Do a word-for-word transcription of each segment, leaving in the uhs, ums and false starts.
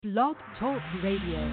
Blog Talk Radio.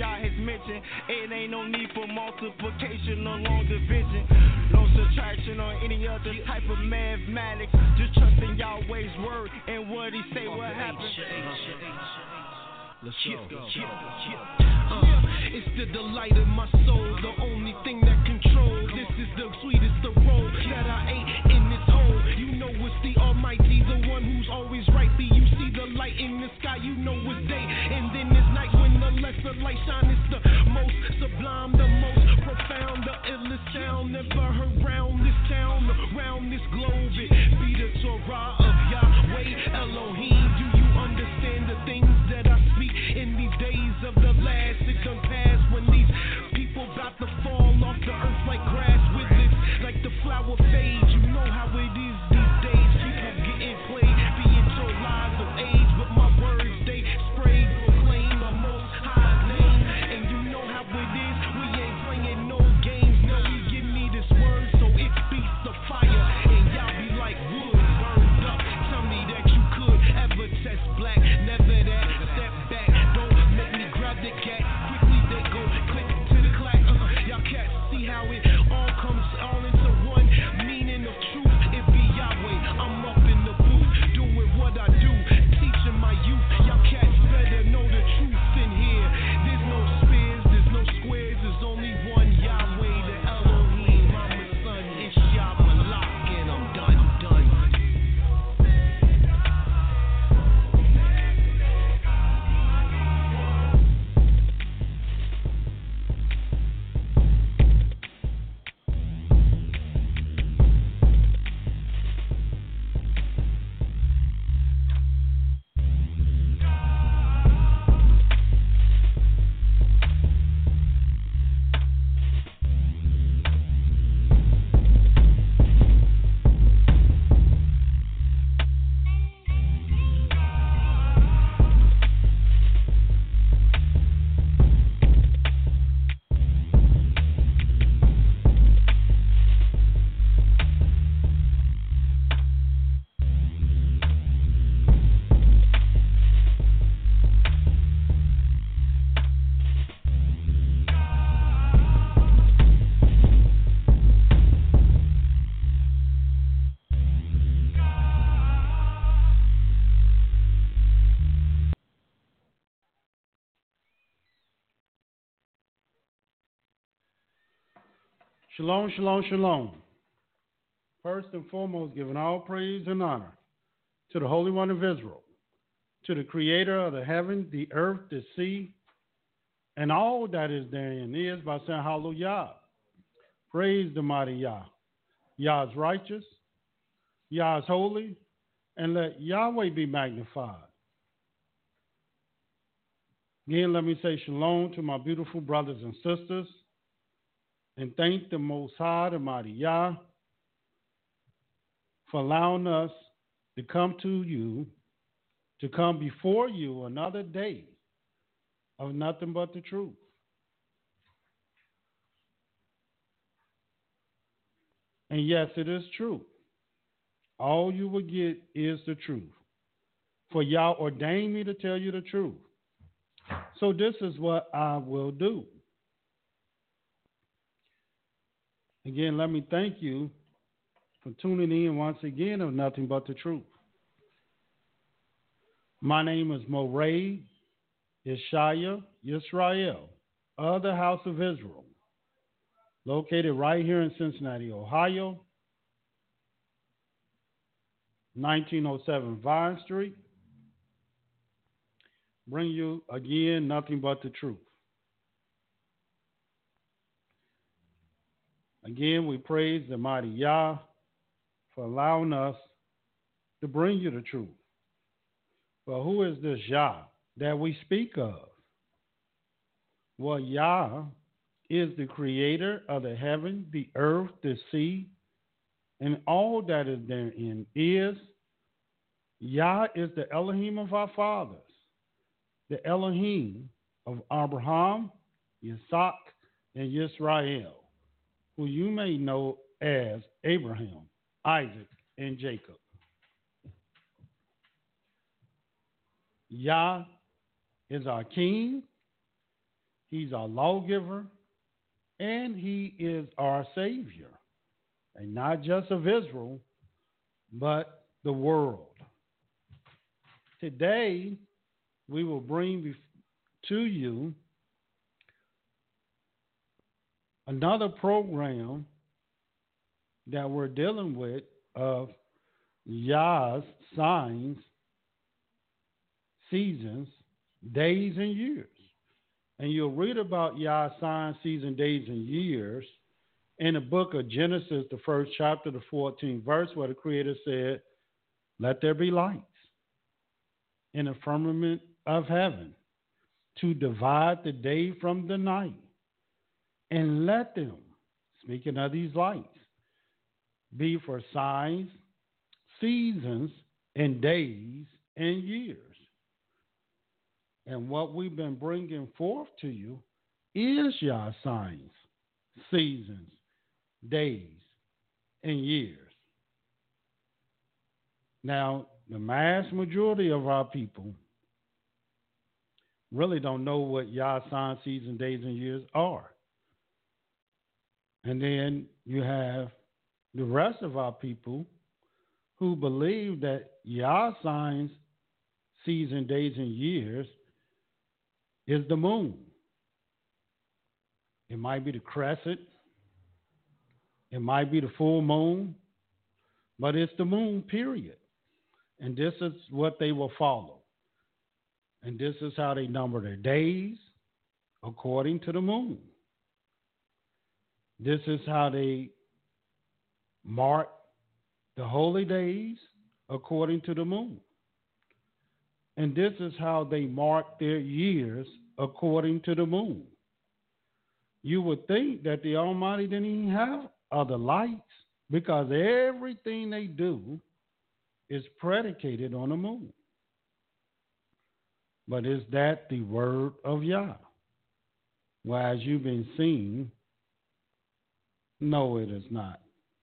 It ain't no need for multiplication or long division. No subtraction or any other type of mathematics. Just trusting Yahweh's word and what he say will happen. Let's go. Uh, it's the delight of my soul, the only thing that controls. This is the sweetest of roll that I ate in this hole. You know it's the Almighty, the one who's always right. Be you see the light in the sky, you know it's day. And then it's night when the lesser light shine. It's the most sublime, the most profound, the illest sound never heard round this town, around this globe. It be the Torah of Yahweh Elohim. Do you understand the things that I speak in these days of the last? It done past when these people about to fall off the earth like grass withers, like the flower fades. You know how it is these days. People getting played, being told lies of age, but my words they spray, proclaim the most high name. And you know how it is. We ain't playing no games. No, you give me this word, so it speaks the fire, and y'all be like wood burned up. Tell me that you could ever test black. Never that. Step back. Don't make me grab the gat. Quickly they go click to the clack. Uh, y'all cats see how it all comes all into one meaning of truth. It be Yahweh. I'm up in the booth doing what I do, teaching my youth. Y'all cats better know the truth in here. There's no spears, there's no squares. There's only one Yahweh, the Elohim. I'm a son, it's Yah Malak, and I'm done, done. Shalom, shalom, shalom. First and foremost, giving all praise and honor to the Holy One of Israel, to the Creator of the heaven, the earth, the sea, and all that is therein is, by saying hallelujah. Praise the mighty Yah. Yah is righteous, Yah is holy, and let Yahweh be magnified. Again, let me say shalom to my beautiful brothers and sisters, and thank the Most High, the mighty Yah, for allowing us to come to you, to come before you another day of nothing but the truth. And yes, it is true. All you will get is the truth. For Yah ordained me to tell you the truth. So this is what I will do. Again, let me thank you for tuning in once again of Nothing But the Truth. My name is Moray Ishaya Yisrael of the House of Israel, located right here in Cincinnati, Ohio, nineteen oh seven Vine Street. Bring you again nothing but the truth. Again, we praise the mighty Yah for allowing us to bring you the truth. Well, who is this Yah that we speak of? Well, Yah is the creator of the heaven, the earth, the sea, and all that is therein is. Yah is the Elohim of our fathers, the Elohim of Abraham, Isaac, and Yisrael, who you may know as Abraham, Isaac, and Jacob. Yah is our king, he's our lawgiver, and he is our savior. and not just of Israel, but the world. Today, we will bring to you another program that we're dealing with of Yah's signs, seasons, days, and years. And you'll read about Yah's signs, seasons, days, and years in the book of Genesis, the first chapter, the fourteenth verse, where the Creator said, "Let there be lights in the firmament of heaven to divide the day from the night, and let them," speaking of these lights, "be for signs, seasons, and days, and years." And what we've been bringing forth to you is your signs, seasons, days, and years. Now, the mass majority of our people really don't know what Yah's signs, seasons, days, and years are. And then you have the rest of our people who believe that Yah's signs, seasons, days, and years is the moon. It might be the crescent. It might be the full moon. But it's the moon, period. And this is what they will follow. And this is how they number their days, according to the moon. This is how they mark the holy days, according to the moon. And this is how they mark their years, according to the moon. You would think that the Almighty didn't even have other lights, because everything they do is predicated on the moon. But is that the word of Yah? Well, as you've been seeing, no, it is not.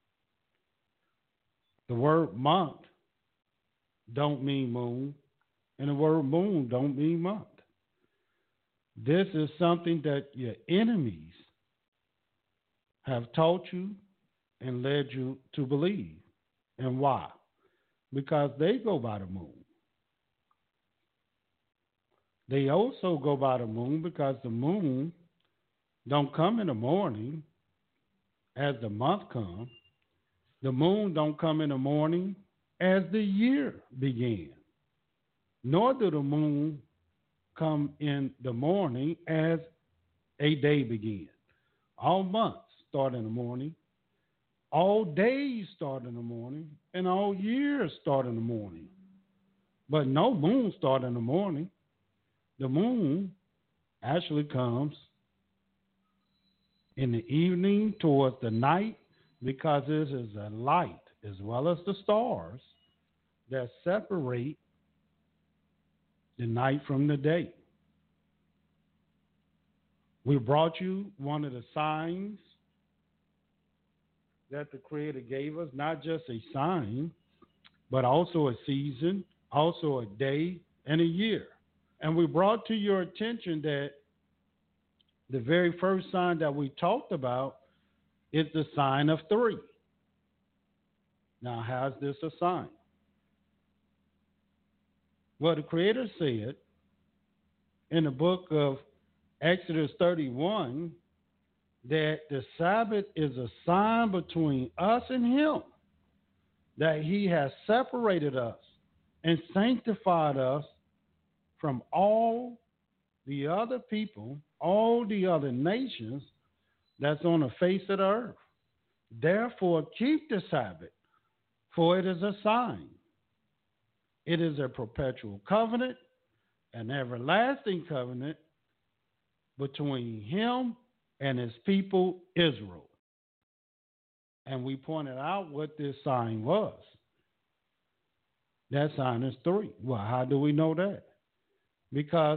The word month don't mean moon, and the word moon don't mean month. This is something that your enemies have taught you and led you to believe. And why? Because they go by the moon. They also go by the moon because the moon don't come in the morning as the month comes. The moon don't come in the morning as the year began. Nor do the moon come in the morning as a day begins. All months start in the morning. All days start in the morning. And all years start in the morning. But no moon start in the morning. The moon actually comes in the evening towards the night, because it is a light as well as the stars that separate the night from the day. We brought you one of the signs that the Creator gave us, not just a sign, but also a season, also a day, and a year. And we brought to your attention that the very first sign that we talked about is the sign of three. Now, how's this a sign? Well, the Creator said in the book of Exodus thirty-one that the Sabbath is a sign between us and Him, that He has separated us and sanctified us from all the other people, all the other nations that's on the face of the earth. Therefore, keep the Sabbath, for it is a sign. It is a perpetual covenant, an everlasting covenant between Him and His people, Israel. And we pointed out what this sign was. That sign is three. Well, how do we know that? Because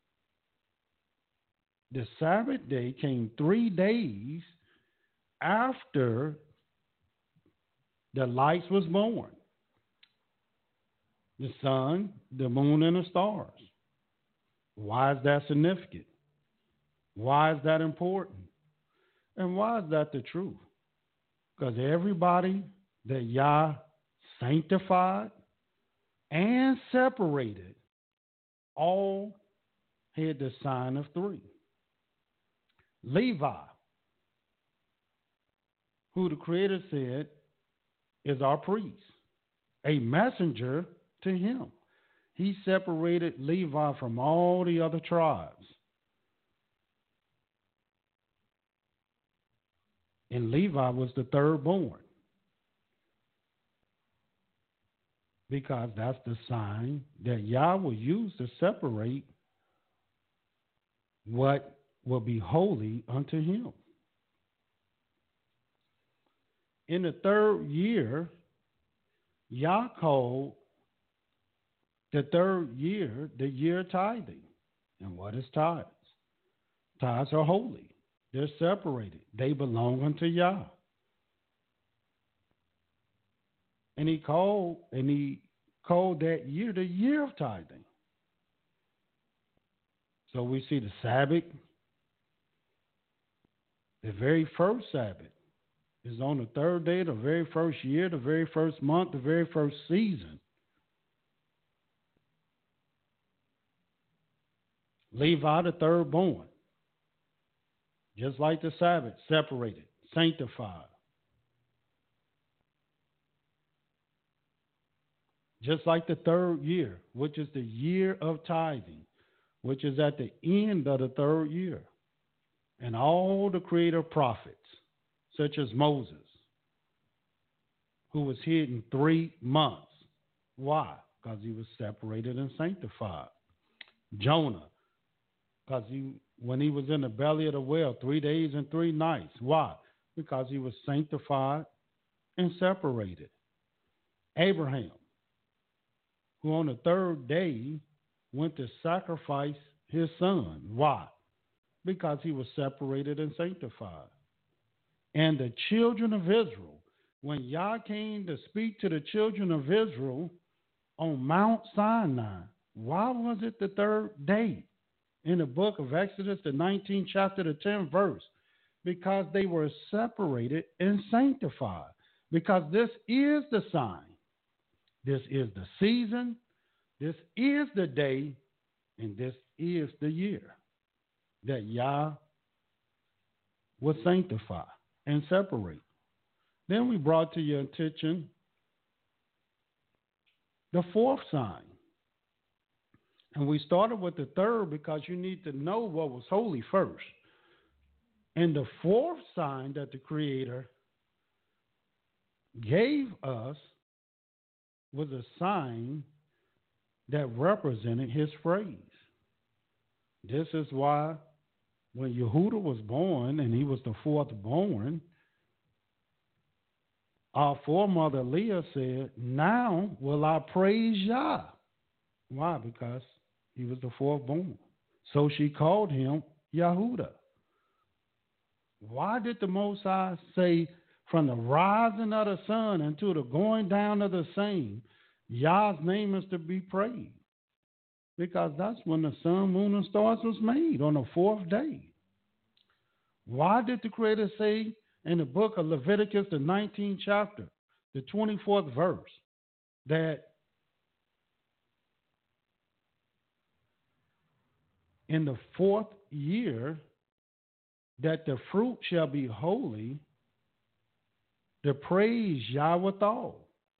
the Sabbath day came three days after the lights was born. The sun, the moon, and the stars. Why is that significant? Why is that important? And why is that the truth? Because everybody that Yah sanctified and separated all had the sign of three. Levi, who the Creator said is our priest, a messenger to him. He separated Levi from all the other tribes. And Levi was the third born. Because that's the sign that Yah will use to separate what will be holy unto him. In the third year, Yah called the third year the year of tithing. And what is tithes? Tithes are holy. They're separated. They belong unto Yah. And he called, and he called that year the year of tithing. So we see the Sabbath, the very first Sabbath is on the third day, the very first year, the very first month, the very first season. Levi, the third born, just like the Sabbath, separated, sanctified. Just like the third year, which is the year of tithing, which is at the end of the third year. And all the Creator prophets, such as Moses, who was hidden three months. Why? Because he was separated and sanctified. Jonah, because he, when he was in the belly of the whale, three days and three nights. Why? Because he was sanctified and separated. Abraham, who on the third day went to sacrifice his son. Why? Because he was separated and sanctified. And the children of Israel, when Yah came to speak to the children of Israel on Mount Sinai, why was it the third day? In the book of Exodus, the nineteenth chapter, the tenth verse, because they were separated and sanctified. Because this is the sign. This is the season. This is the day. And this is the year that Yah will sanctify and separate. Then we brought to your attention the fourth sign. And we started with the third because you need to know what was holy first. And the fourth sign that the Creator gave us was a sign that represented his praise. This is why when Yehuda was born and he was the fourth born, our foremother Leah said, "Now will I praise Yah." Why? Because he was the fourth born. So she called him Yehuda. Why did the Most High say, from the rising of the sun until the going down of the same, Yah's name is to be praised? Because that's when the sun, moon, and stars was made, on the fourth day. Why did the Creator say in the book of Leviticus, the nineteenth chapter, the twenty-fourth verse, that in the fourth year that the fruit shall be holy, to praise Yah withal?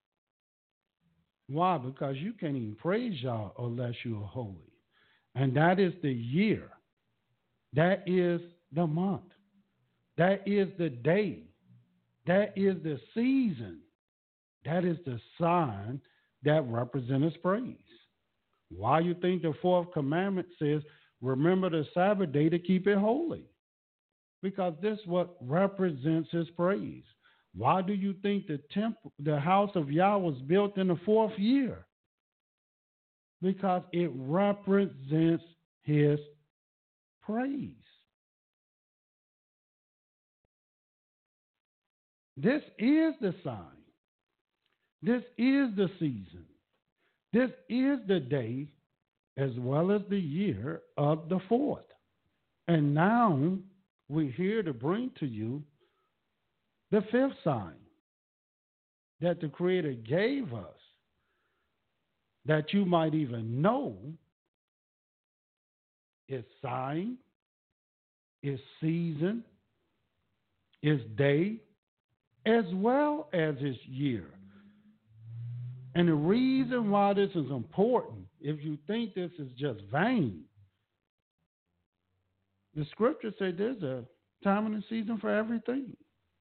Why? Because you can't even praise Yah unless you are holy. And that is the year. That is the month. That is the day. That is the season. That is the sign that represents praise. Why you think the fourth commandment says, remember the Sabbath day to keep it holy? Because this is what represents his praise. Why do you think the temple, the house of Yah was built in the fourth year? Because it represents his praise. This is the sign. This is the season. This is the day as well as the year of the fourth. And now we're here to bring to you The fifth sign that the Creator gave us that you might even know is sign, is season, is day, as well as its year. And the reason why this is important, if you think this is just vain, the scripture says there's a time and a season for everything.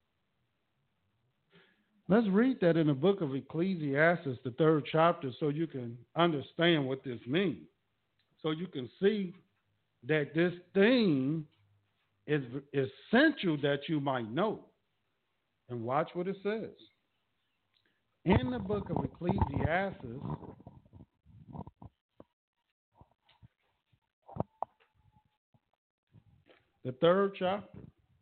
Let's read that in the book of Ecclesiastes, the third chapter, so you can understand what this means. So you can see that this thing is essential that you might know. And watch what it says. In the book of Ecclesiastes, the third chapter,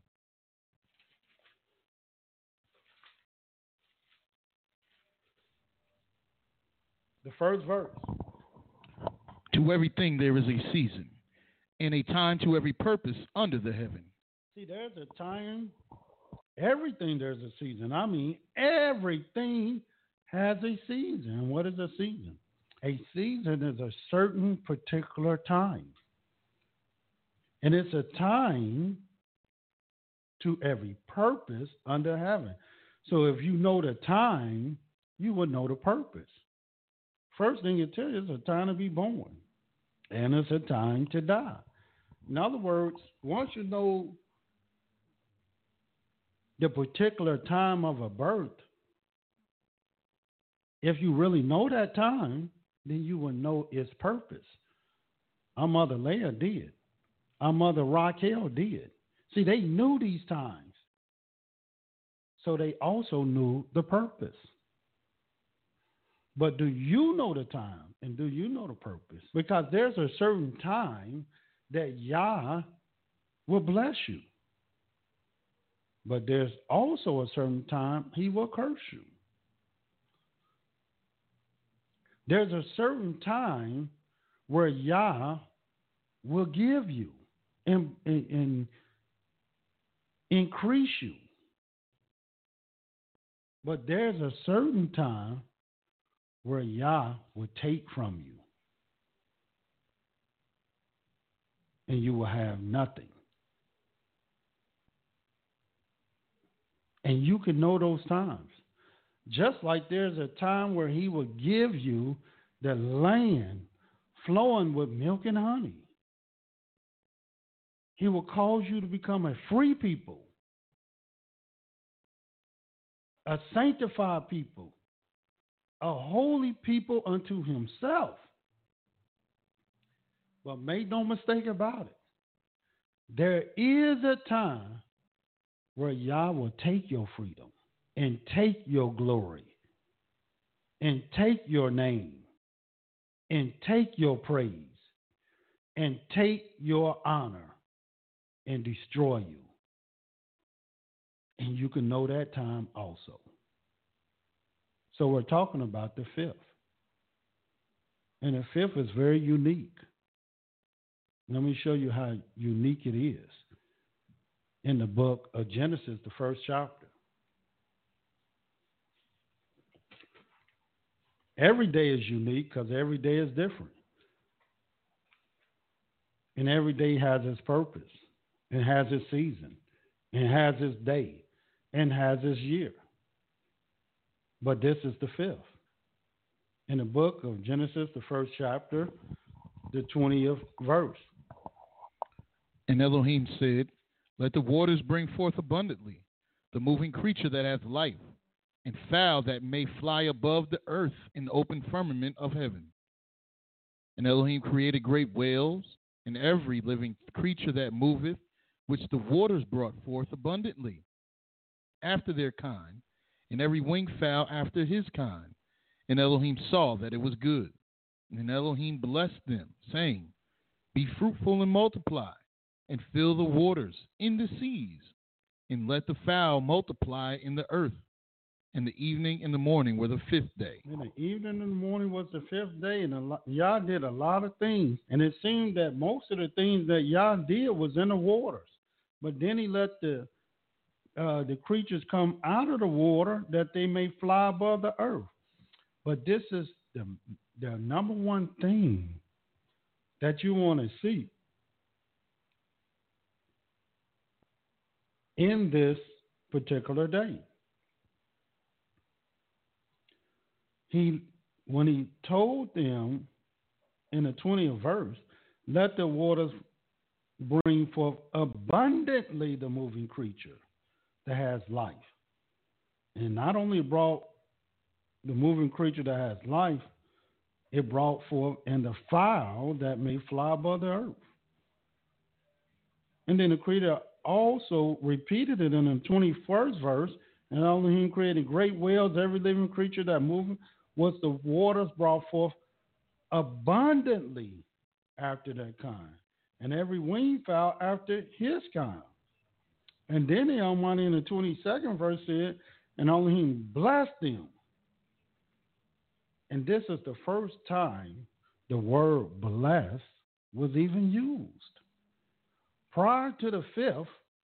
the first verse. To everything there is a season, and a time to every purpose under the heaven. See, there's a time, everything there's a season. I mean, everything has a season. What is a season? A season is a certain particular time. And it's a time to every purpose under heaven. So if you know the time, you will know the purpose. First thing it tells you is a time to be born, and it's a time to die. In other words, once you know the particular time of a birth, if you really know that time, then you will know its purpose. Our mother Leah did. Our mother Raquel did. See, they knew these times, so they also knew the purpose. But do you know the time and do you know the purpose? Because there's a certain time that Yah will bless you. But there's also a certain time he will curse you. There's a certain time where Yah will give you and, and, and increase you. But there's a certain time where Yah will take from you, and you will have nothing. And you can know those times. Just like there's a time where he will give you the land flowing with milk and honey. He will cause you to become a free people, a sanctified people, a holy people unto himself. But make no mistake about it. There is a time where Yah will take your freedom and take your glory and take your name and take your praise and take your honor and destroy you. And you can know that time also. So we're talking about the fifth. And the fifth is very unique. Let me show you how unique it is in the book of Genesis, the first chapter. Every day is unique because every day is different. And every day has its purpose, and has its season, and has its day, and has its year. But this is the fifth. In the book of Genesis, the first chapter, the twentieth verse. And Elohim said, let the waters bring forth abundantly the moving creature that hath life, and fowl that may fly above the earth in the open firmament of heaven. And Elohim created great whales, and every living creature that moveth, which the waters brought forth abundantly, after their kind, and every winged fowl after his kind. And Elohim saw that it was good. And Elohim blessed them, saying, be fruitful and multiply, and fill the waters in the seas, and let the fowl multiply in the earth. And the evening and the morning were the fifth day. And the evening and the morning was the fifth day, and a lot, Yah did a lot of things. And it seemed that most of the things that Yah did was in the waters. But then he let the uh, the creatures come out of the water that they may fly above the earth. But this is the, the number one thing that you want to see in this particular day. He, when he told them in the twentieth verse, let the waters bring forth abundantly the moving creature that has life. And not only brought the moving creature that has life, it brought forth and the fowl that may fly above the earth. And then the creator also repeated it in the twenty-first verse, and Elohim created great whales, every living creature that moved was the waters brought forth abundantly after that kind, and every winged fowl after his kind. And then the Almighty in the twenty-second verse said, and Elohim blessed them. And this is the first time the word bless was even used. Prior to the fifth,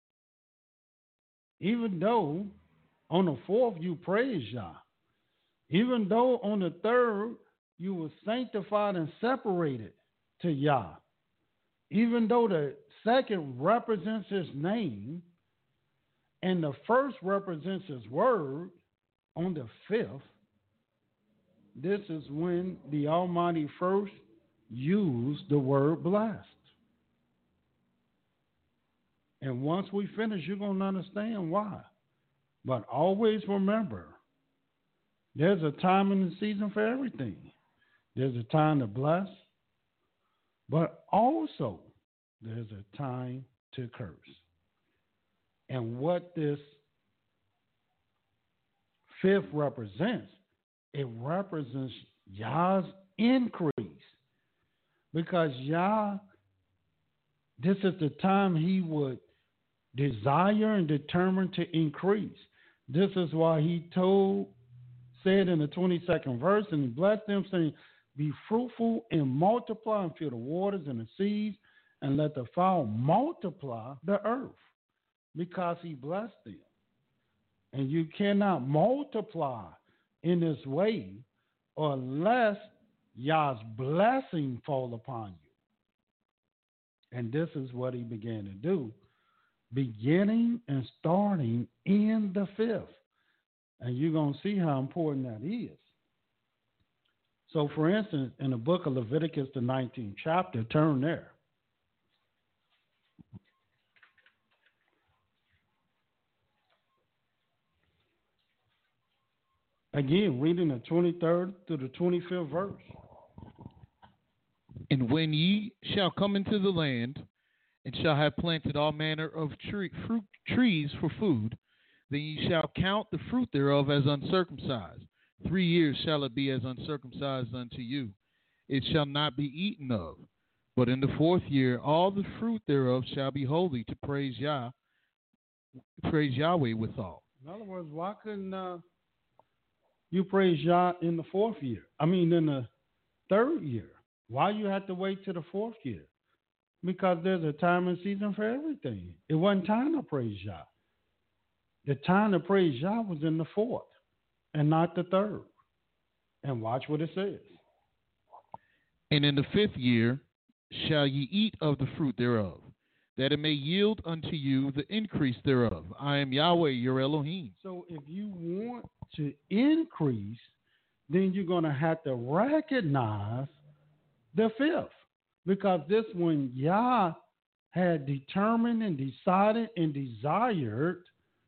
even though on the fourth you praise Yah, even though on the third you were sanctified and separated to Yah, even though the second represents his name and the first represents his word, on the fifth, this is when the Almighty first used the word blessed. And once we finish, you're going to understand why. But always remember, there's a time and a season for everything. There's a time to bless, but also there's a time to curse. And what this fifth represents, it represents Yah's increase. Because Yah, this is the time he would desire and determine to increase. This is why he told, said in the twenty-second verse, and he blessed them, saying, be fruitful and multiply and fill the waters and the seas, and let the fowl multiply the earth, because he blessed them. And you cannot multiply in this way unless Yah's blessing fall upon you. And this is what he began to do, beginning and starting in the fifth. And you're going to see how important that is. So, for instance, in the book of Leviticus, the nineteenth chapter, turn there. Again, reading the twenty-third to the twenty-fifth verse. And when ye shall come into the land, and shall have planted all manner of tree, fruit trees for food, then ye shall count the fruit thereof as uncircumcised. Three years shall it be as uncircumcised unto you. It shall not be eaten of. But in the fourth year, all the fruit thereof shall be holy to praise Yah, praise Yahweh withal. In other words, why couldn't uh, you praise Yah in the fourth year? I mean, in the third year. Why you have to wait to the fourth year? Because there's a time and season for everything. It wasn't time to praise Yah. The time to praise Yah was in the fourth and not the third. And watch what it says. And in the fifth year shall ye eat of the fruit thereof, that it may yield unto you the increase thereof. I am Yahweh, your Elohim. So if you want to increase, then you're going to have to recognize the fifth. Because this one, Yah had determined and decided and desired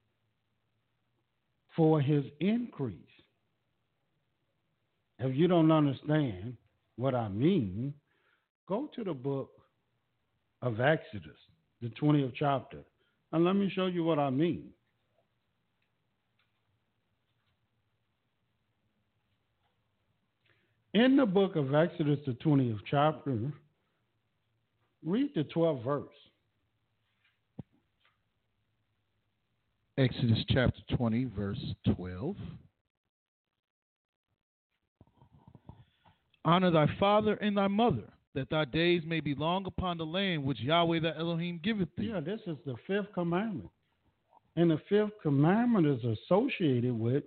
for his increase. If you don't understand what I mean, go to the book of Exodus, the twentieth chapter, and let me show you what I mean. In the book of Exodus, the twentieth chapter, read the twelfth verse. Exodus chapter twenty, verse twelve. Honor thy father and thy mother, that thy days may be long upon the land which Yahweh thy Elohim giveth thee. Yeah, this is the fifth commandment. And the fifth commandment is associated with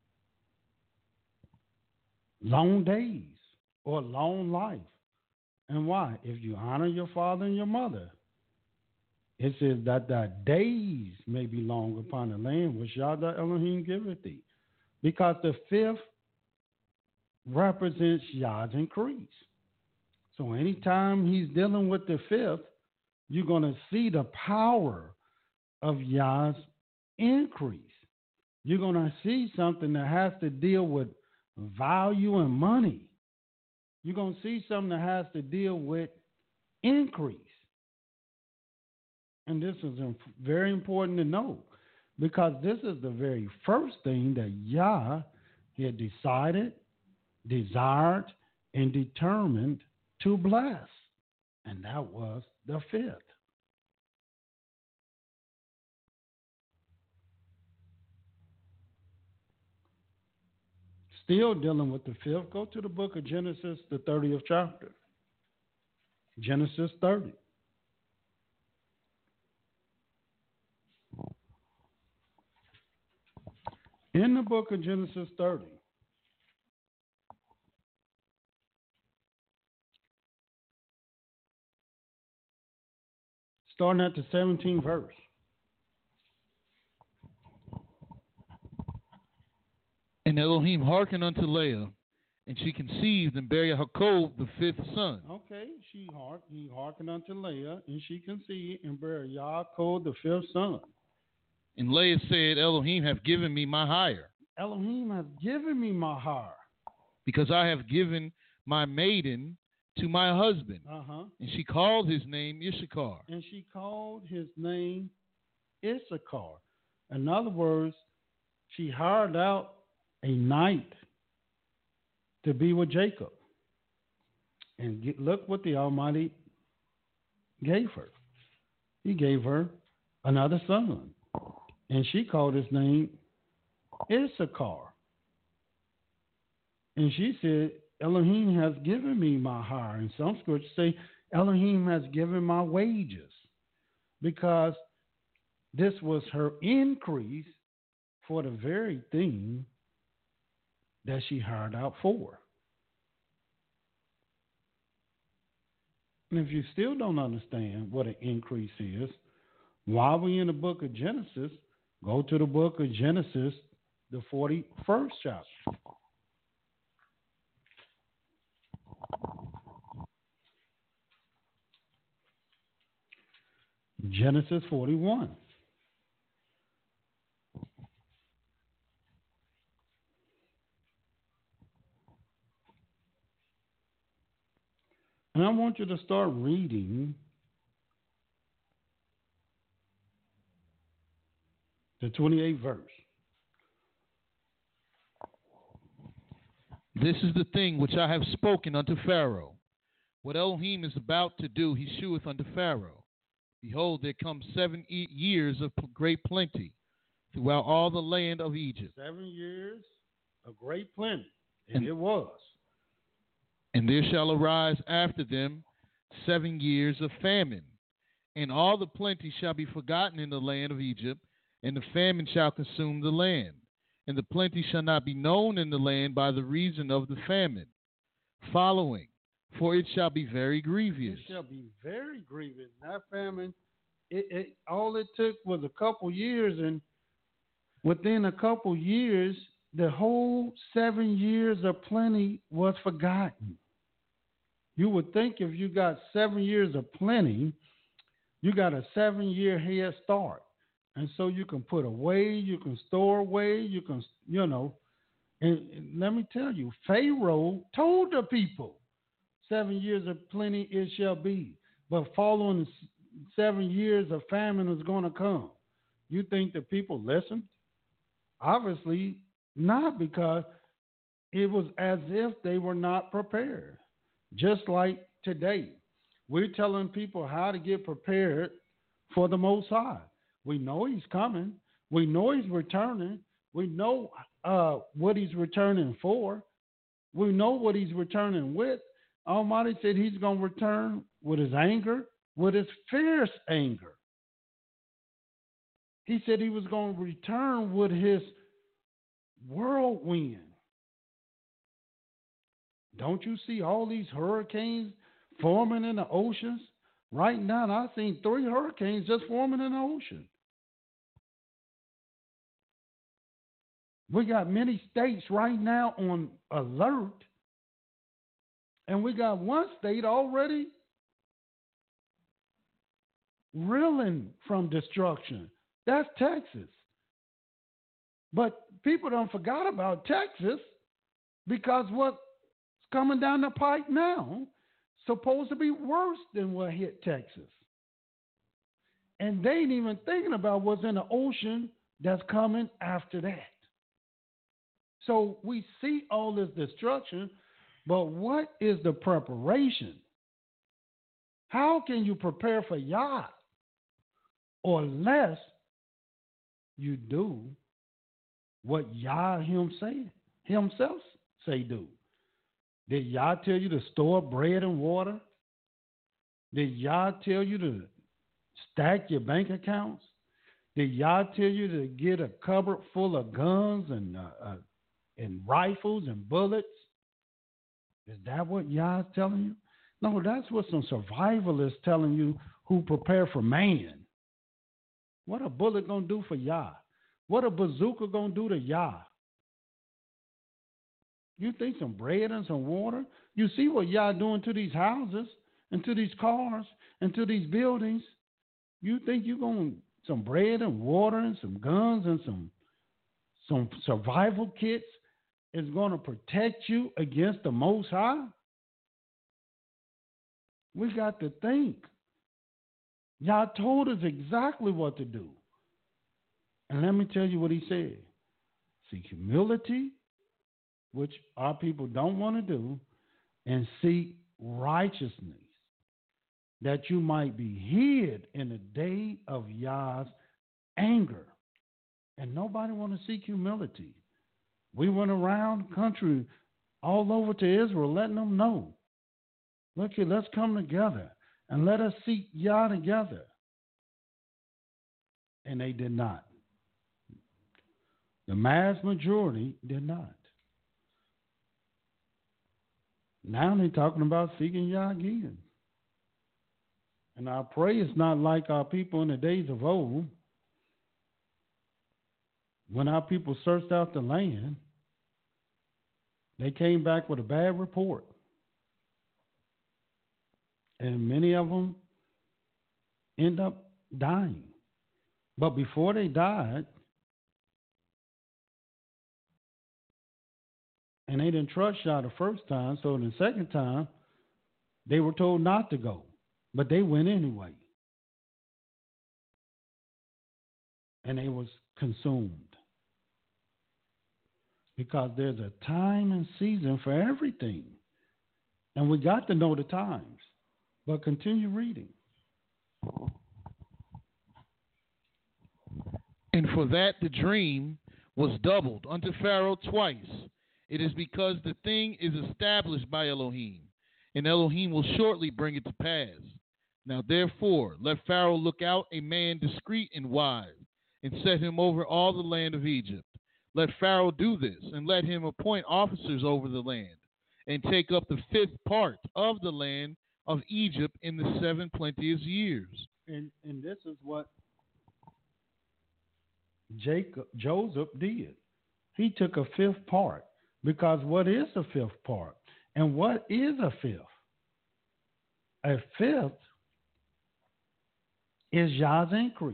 long days or long life. And why? If you honor your father and your mother, it says that thy days may be long upon the land which Yahweh Elohim giveth thee. Because the fifth represents Yah's increase. So anytime he's dealing with the fifth, you're going to see the power of Yah's increase. You're going to see something that has to deal with value and money. You're going to see something that has to deal with increase. And this is very important to know, because this is the very first thing that Yah had decided, desired, and determined to bless. And that was the fifth. Still dealing with the fifth, go to the book of Genesis, the thirtieth chapter. Genesis thirty. In the book of Genesis thirty, starting at the seventeenth verse. And Elohim hearkened unto Leah, and she conceived and bare Jacob the fifth son. Okay, she heark, he hearkened unto Leah, and she conceived and bare Jacob the fifth son. And Leah said, Elohim hath given me my hire. Elohim has given me my hire. Because I have given my maiden to my husband. Uh-huh. And she called his name Issachar. And she called his name Issachar. In other words, she hired out a night to be with Jacob. And get, look what the Almighty gave her. He gave her another son. And she called his name Issachar. And she said, Elohim has given me my hire. And some scriptures say, Elohim has given my wages. Because this was her increase for the very thing that she hired out for. And if you still don't understand what an increase is, while we're in the book of Genesis, go to the book of Genesis, the forty-first chapter. Genesis forty-one. And I want you to start reading the twenty-eighth verse. This is the thing which I have spoken unto Pharaoh. What Elohim is about to do, he sheweth unto Pharaoh. Behold, there come seven e- years of p- great plenty throughout all the land of Egypt. Seven years of great plenty, and, and it was. And there shall arise after them seven years of famine, and all the plenty shall be forgotten in the land of Egypt, and the famine shall consume the land, and the plenty shall not be known in the land by the reason of the famine following, for it shall be very grievous. It shall be very grievous. That famine, it, it all it took was a couple years, and within a couple years, the whole seven years of plenty was forgotten. You would think if you got seven years of plenty, you got a seven-year head start. And so you can put away, you can store away, you can, you know. And, and let me tell you, Pharaoh told the people, seven years of plenty it shall be. But following seven years of famine is going to come. You think the people listened? Obviously not, because it was as if they were not prepared. Just like today, we're telling people how to get prepared for the Most High. We know he's coming. We know he's returning. We know uh, what he's returning for. We know what he's returning with. Almighty said he's going to return with his anger, with his fierce anger. He said he was going to return with his whirlwind. Don't you see all these hurricanes forming in the oceans? Right now, I've seen three hurricanes just forming in the ocean. We got many states right now on alert, and we got one state already reeling from destruction. That's Texas. But people don't forgot about Texas because what's coming down the pike now supposed to be worse than what hit Texas. And they ain't even thinking about what's in the ocean that's coming after that. So we see all this destruction, but what is the preparation? How can you prepare for Yah unless you do what Yah himself, himself say do? Did Yah tell you to store bread and water? Did Yah tell you to stack your bank accounts? Did Yah tell you to get a cupboard full of guns and uh, uh, and rifles and bullets? Is that what Yah is telling you? No, that's what some survivalists telling you who prepare for man. What a bullet gonna do for Yah? What a bazooka gonna do to Yah? You think some bread and some water? You see what Yah doing to these houses and to these cars and to these buildings? You think you going some bread and water and some guns and some some survival kits is going to protect you against the Most High? We got to think. Yah told us exactly what to do. And let me tell you what he said. Seek humility, which our people don't want to do, and seek righteousness, that you might be hid in the day of Yah's anger. And nobody want to seek humility. We went around the country all over to Israel letting them know, look here, let's come together and let us seek Yah together. And they did not. The mass majority did not. Now they're talking about seeking Yah again. And I pray it's not like our people in the days of old, when our people searched out the land, they came back with a bad report. And many of them end up dying. But before they died, and they didn't trust Yah the first time, so the second time, they were told not to go. But they went anyway. And they was consumed. Because there's a time and season for everything. And we got to know the times. But continue reading. And for that the dream was doubled unto Pharaoh twice. It is because the thing is established by Elohim, and Elohim will shortly bring it to pass. Now therefore let Pharaoh look out a man discreet and wise, and set him over all the land of Egypt. Let Pharaoh do this, and let him appoint officers over the land, and take up the fifth part of the land of Egypt in the seven plenteous years. And and this is what Jacob Joseph did. He took a fifth part. Because what is a fifth part? And what is a fifth? A fifth is Yah's increase.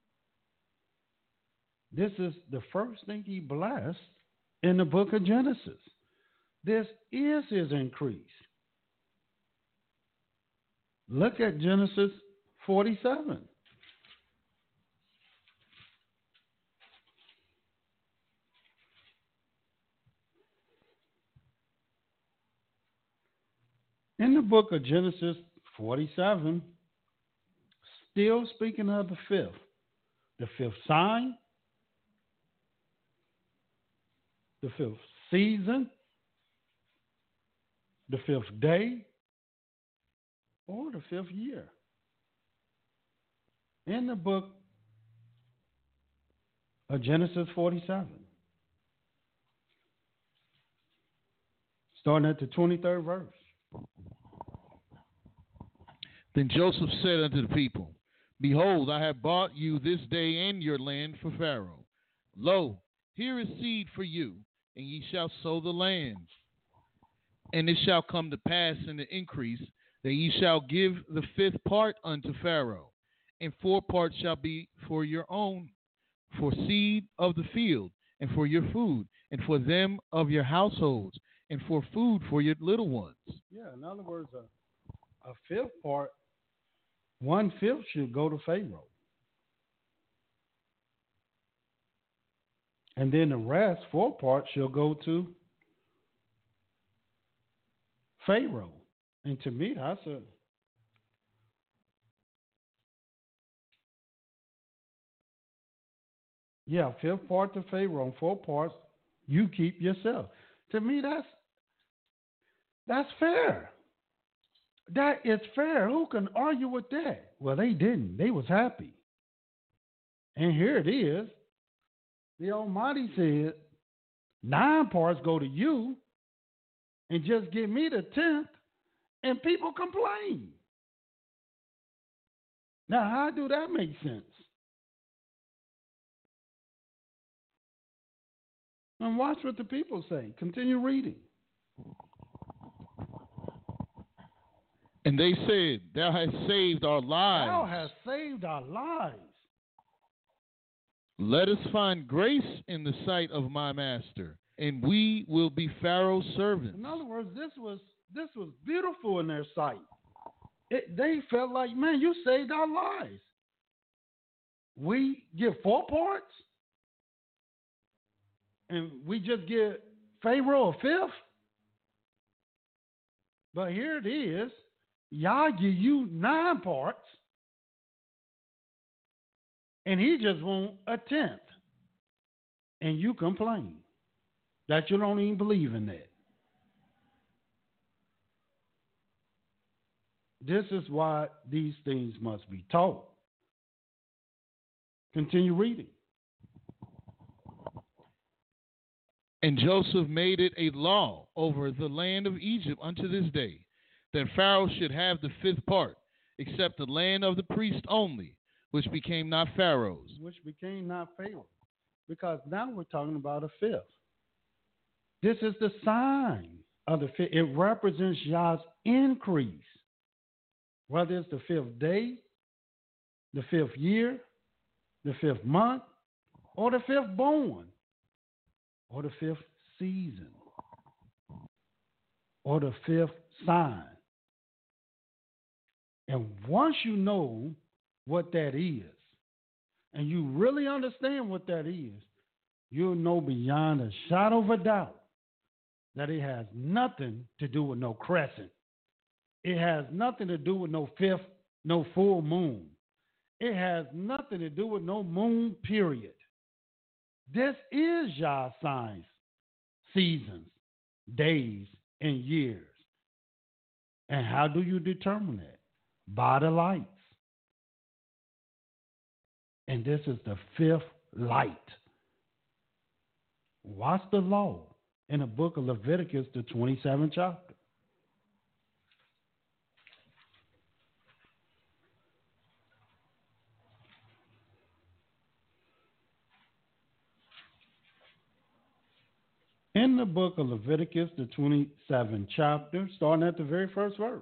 This is the first thing he blessed in the book of Genesis. This is his increase. Look at Genesis forty-seven. In the book of Genesis forty-seven, still speaking of the fifth, the fifth sign, the fifth season, the fifth day, or the fifth year. In the book of Genesis forty-seven. Starting at the twenty-third verse. Then Joseph said unto the people, Behold, I have bought you this day and your land for Pharaoh. Lo, here is seed for you, and ye shall sow the land. And it shall come to pass in the increase that ye shall give the fifth part unto Pharaoh, and four parts shall be for your own, for seed of the field, and for your food, and for them of your households, and for food for your little ones. Yeah, in other words, a, a fifth part, one fifth should go to Pharaoh. And then the rest, four parts, shall go to Pharaoh. And to me, that's a yeah, fifth part to Pharaoh, and four parts you keep yourself. To me, that's that's fair. That is fair. Who can argue with that? Well, they didn't. They was happy. And here it is. The Almighty said, nine parts go to you, and just give me the tenth, and people complain. Now, how do that make sense? And watch what the people say. Continue reading. And they said, Thou hast saved our lives. Thou hast saved our lives. Let us find grace in the sight of my master, and we will be Pharaoh's servants. In other words, this was this was beautiful in their sight. It, they felt like, man, you saved our lives. We give four parts, and we just give Pharaoh a fifth. But here it is. Y'all give you nine parts, and he just want a tenth. And you complain that you don't even believe in that. This is why these things must be taught. Continue reading. And Joseph made it a law over the land of Egypt unto this day, that Pharaoh should have the fifth part, except the land of the priest only, which became not Pharaoh's. Which became not Pharaoh. Because now we're talking about a fifth. This is the sign of the fifth. It represents Yah's increase. Whether it's the fifth day, the fifth year, the fifth month, or the fifth born, or the fifth season, or the fifth sign. And once you know what that is, and you really understand what that is, you'll know beyond a shadow of a doubt that it has nothing to do with no crescent. It has nothing to do with no fifth, no full moon. It has nothing to do with no moon period. This is Yah's signs, seasons, days, and years. And how do you determine that? By the lights. And this is the fifth light. Watch the law in the book of Leviticus, the twenty-seventh chapter. In the book of Leviticus, the twenty-seventh chapter, starting at the very first verse.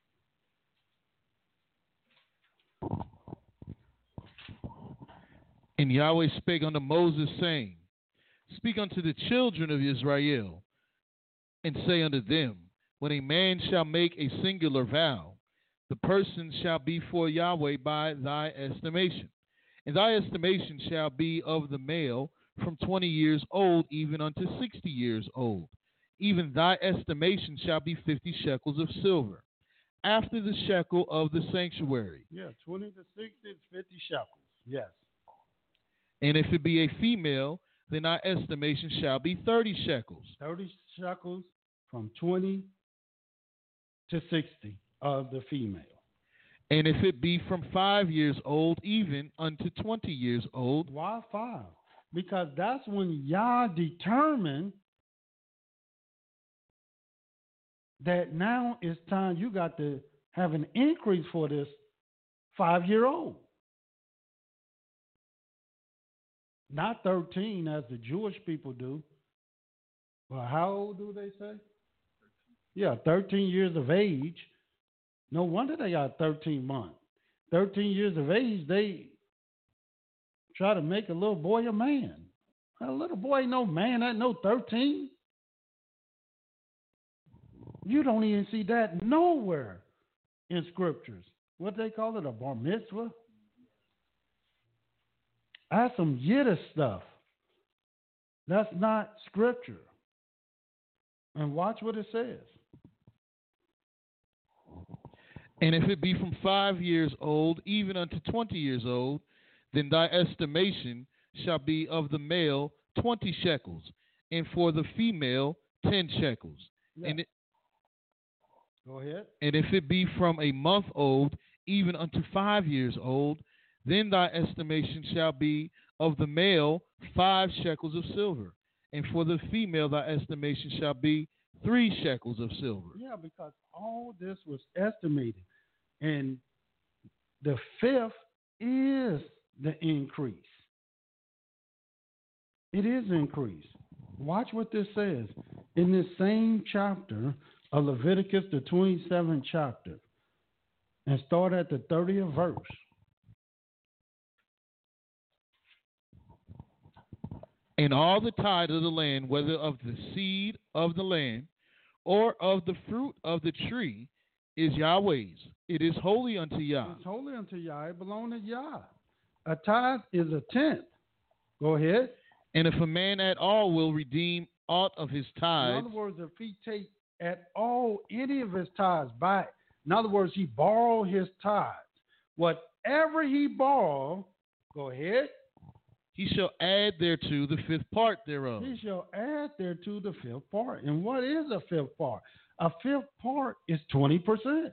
And Yahweh spake unto Moses, saying, Speak unto the children of Israel, and say unto them, When a man shall make a singular vow, the person shall be for Yahweh by thy estimation. And thy estimation shall be of the male from twenty years old even unto sixty years old. Even thy estimation shall be fifty shekels of silver, after the shekel of the sanctuary. Yeah, twenty to sixty is fifty shekels. Yes. And if it be a female, then thy estimation shall be thirty shekels. thirty shekels from twenty to sixty of the female. And if it be from five years old even unto twenty years old. Why five? because that's when Yah determined that now it's time you got to have an increase for this five-year-old. Not thirteen as the Jewish people do. Well, how old do they say? Yeah, thirteen years of age. No wonder they got thirteen months. thirteen years of age, they try to make a little boy a man. A little boy ain't no man at no thirteen. You don't even see that nowhere in scriptures. What they call it, a bar mitzvah? That's some Yiddish stuff. That's not scripture. And watch what it says. And if it be from five years old, even unto twenty years old, then thy estimation shall be of the male twenty shekels, and for the female ten shekels. Yeah. And it, Go ahead. And if it be from a month old, even unto five years old, then thy estimation shall be of the male five shekels of silver, and for the female thy estimation shall be three shekels of silver. Yeah, because all this was estimated. And the fifth is the increase. It is increase. Watch what this says. In this same chapter of Leviticus, the twenty-seventh chapter, and start at the thirtieth verse. And all the tithe of the land, whether of the seed of the land or of the fruit of the tree, is Yahweh's. It is holy unto Yah. It's holy unto Yah. It belongs to Yah. A tithe is a tenth. Go ahead. And if a man at all will redeem aught of his tithes. In other words, if he take at all any of his tithes back, in other words, he borrow his tithes. Whatever he borrow, go ahead. He shall add thereto the fifth part thereof. He shall add thereto the fifth part. And what is a fifth part? A fifth part is twenty percent.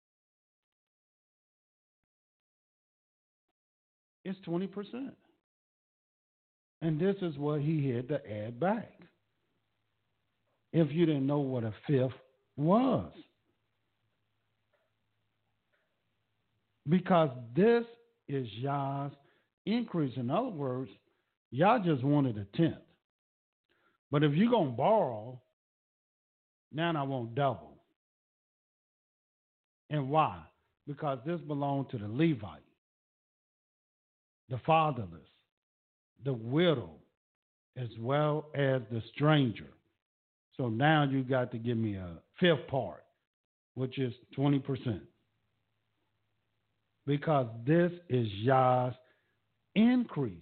It's twenty percent. And this is what he had to add back. If you didn't know what a fifth was. Because this is Yah's increase. In other words, Yah just wanted a tenth. But if you're going to borrow, now I want double. And why? Because this belonged to the Levite, the fatherless, the widow, as well as the stranger. So now you got to give me a fifth part, which is twenty percent. Because this is Yah's increase.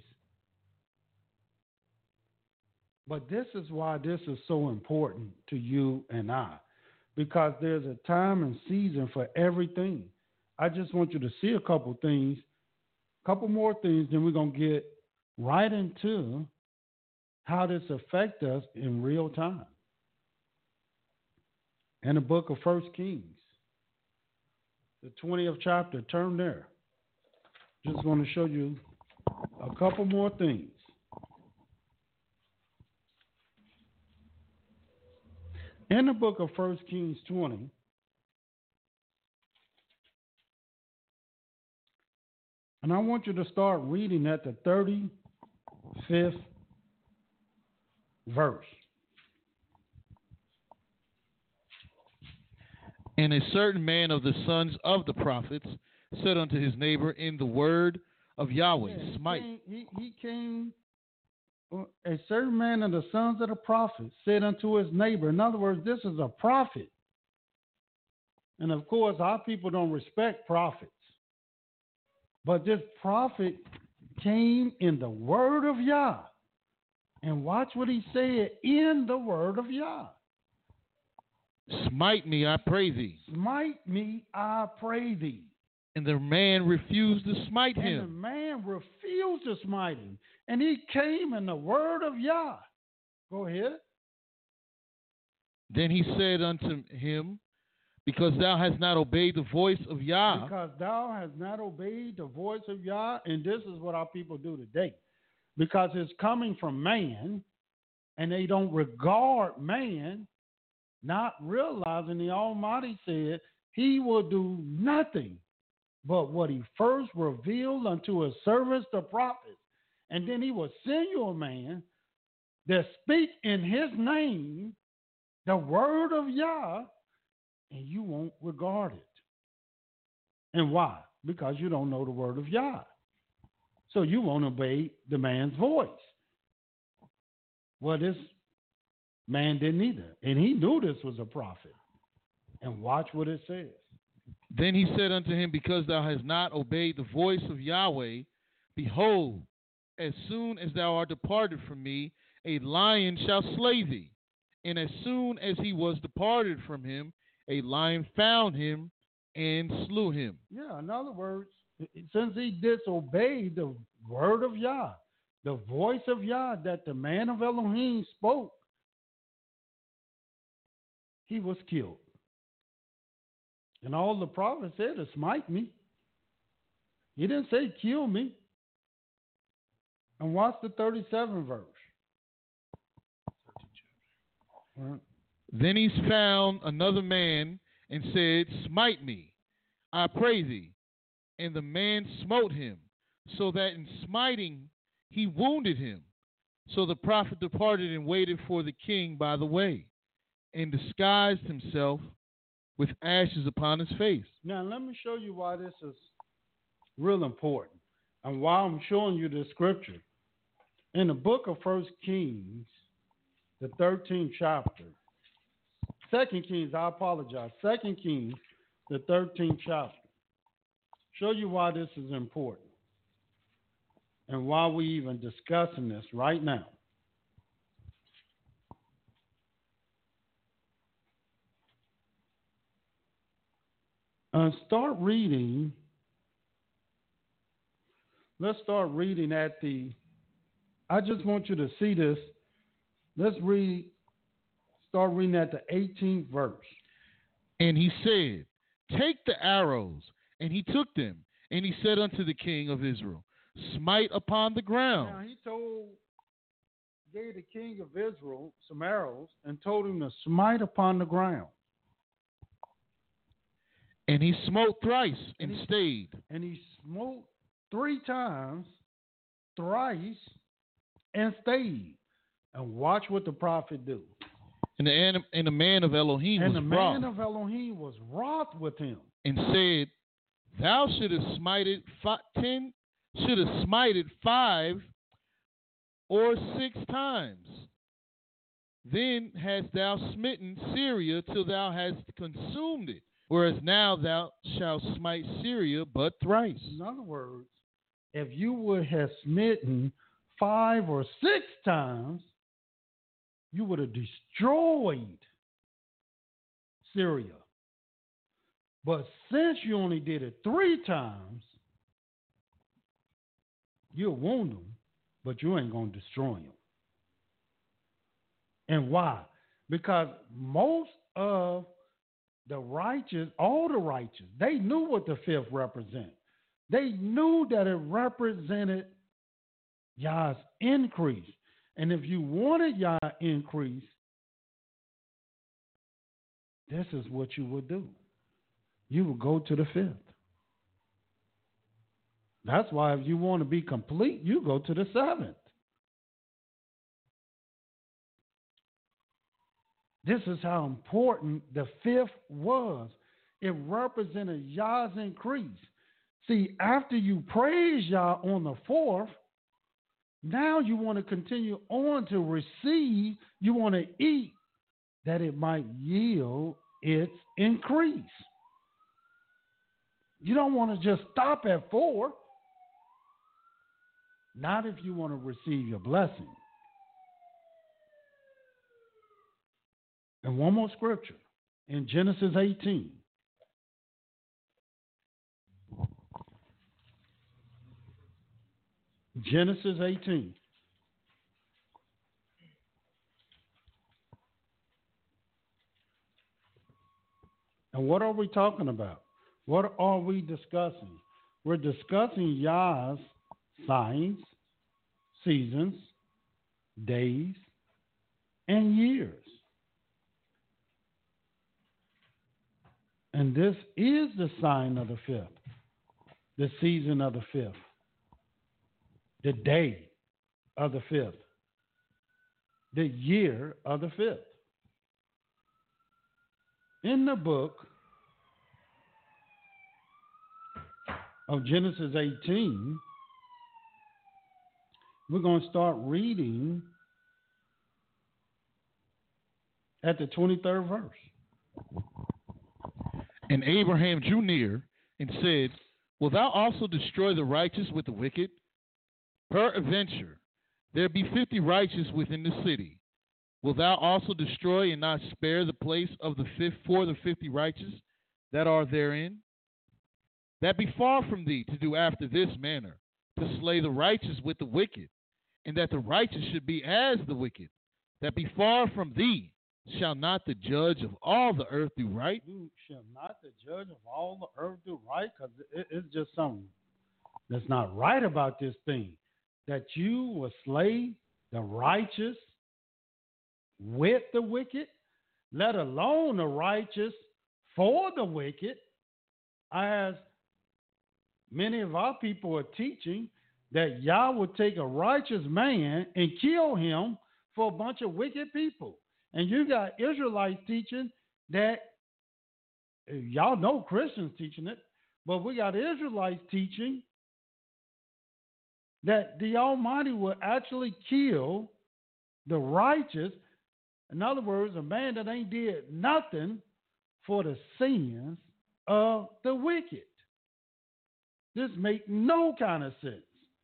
But this is why this is so important to you and I. Because there's a time and season for everything. I just want you to see a couple things, a couple more things, then we're going to get right into how this affects us in real time. In the book of First Kings, the twentieth chapter, turn there. Just want to show you a couple more things. In the book of First Kings twenty, and I want you to start reading at the thirty-fifth verse. And a certain man of the sons of the prophets said unto his neighbor in the word of Yahweh, Yeah, he smite. Came, he, he came, a certain man of the sons of the prophets said unto his neighbor. In other words, this is a prophet. And of course, our people don't respect prophets. But this prophet came in the word of Yah. And watch what he said in the word of Yah. Smite me, I pray thee. Smite me, I pray thee. And the man refused to smite And the him. man refused to smite him. And he came in the word of Yah. Go ahead. Then he said unto him, because thou hast not obeyed the voice of Yah. Because thou hast not obeyed the voice of Yah. And this is what our people do today. because it's coming from man, and they don't regard man, not realizing the Almighty said he will do nothing but what he first revealed unto his servants, the prophets. And then he will send you a man that speak in his name the word of Yah, and you won't regard it. And why? Because you don't know the word of Yah. So you won't obey the man's voice. Well, this man didn't either. And he knew this was a prophet. And watch what it says. Then he said unto him, because thou hast not obeyed the voice of Yahweh, behold, as soon as thou art departed from me, a lion shall slay thee. And as soon as he was departed from him, a lion found him and slew him. Yeah, in other words, since he disobeyed the word of Yah, the voice of Yah that the man of Elohim spoke, he was killed. And all the prophets said is smite me. He didn't say kill me. And watch the thirty-seventh verse. Right. Then he found another man and said, smite me, I pray thee. And the man smote him, so that in smiting he wounded him. So the prophet departed and waited for the king by the way, and disguised himself with ashes upon his face. Now, let me show you why this is real important and why I'm showing you this scripture. In the book of First Kings, the thirteenth chapter, Second Kings, I apologize, Second Kings, the thirteenth chapter. Show you why this is important and why we even discussing this right now. Uh, start reading. Let's start reading at the, I just want you to see this. Let's read, start reading at the eighteenth verse. And he said, take the arrows. And he took them. And he said unto the king of Israel, smite upon the ground. Now he told, gave the king of Israel some arrows and told him to smite upon the ground. And he smote thrice and, and he, stayed. And he smote three times, thrice, and stayed. And watch what the prophet do. And the, and the man of Elohim and was the wroth. man of Elohim was wroth with him. And said, thou shouldest smited five, ten, should have smited five or six times. Then hast thou smitten Syria till thou hast consumed it. Whereas now thou shalt smite Syria but thrice. In other words, if you would have smitten five or six times, you would have destroyed Syria. But since you only did it three times, you'll wound them, but you ain't going to destroy them. And why? Because most of the righteous, all the righteous, they knew what the fifth represented. They knew that it represented Yah's increase. And if you wanted Yah increase, this is what you would do. You would go to the fifth. That's why if you want to be complete, you go to the seventh. This is how important the fifth was. It represented Yah's increase. See, after you praise Yah on the fourth, now you want to continue on to receive, you want to eat, that it might yield its increase. You don't want to just stop at four. Not if you want to receive your blessing. And one more scripture in Genesis eighteen. Genesis eighteen. And what are we talking about? What are we discussing? We're discussing Yah's signs, seasons, days, and years. And this is the sign of the fifth, the season of the fifth, the day of the fifth, the year of the fifth. In the book of Genesis eighteen, we're going to start reading at the twenty-third verse. And Abraham drew near and said, Wilt thou also destroy the righteous with the wicked? Peradventure, there be fifty righteous within the city. Wilt thou also destroy and not spare the place of the fifth for the fifty righteous that are therein? That be far from thee to do after this manner, to slay the righteous with the wicked, and that the righteous should be as the wicked. That be far from thee. Shall not the judge of all the earth do right? You shall not the judge of all the earth do right? Because it, it's just something that's not right about this thing. That you will slay the righteous with the wicked, let alone the righteous for the wicked, as many of our people are teaching that Yah would take a righteous man and kill him for a bunch of wicked people. And you got Israelites teaching that, y'all know Christians teaching it, but we got Israelites teaching that the Almighty will actually kill the righteous. In other words, a man that ain't did nothing for the sins of the wicked. This makes no kind of sense.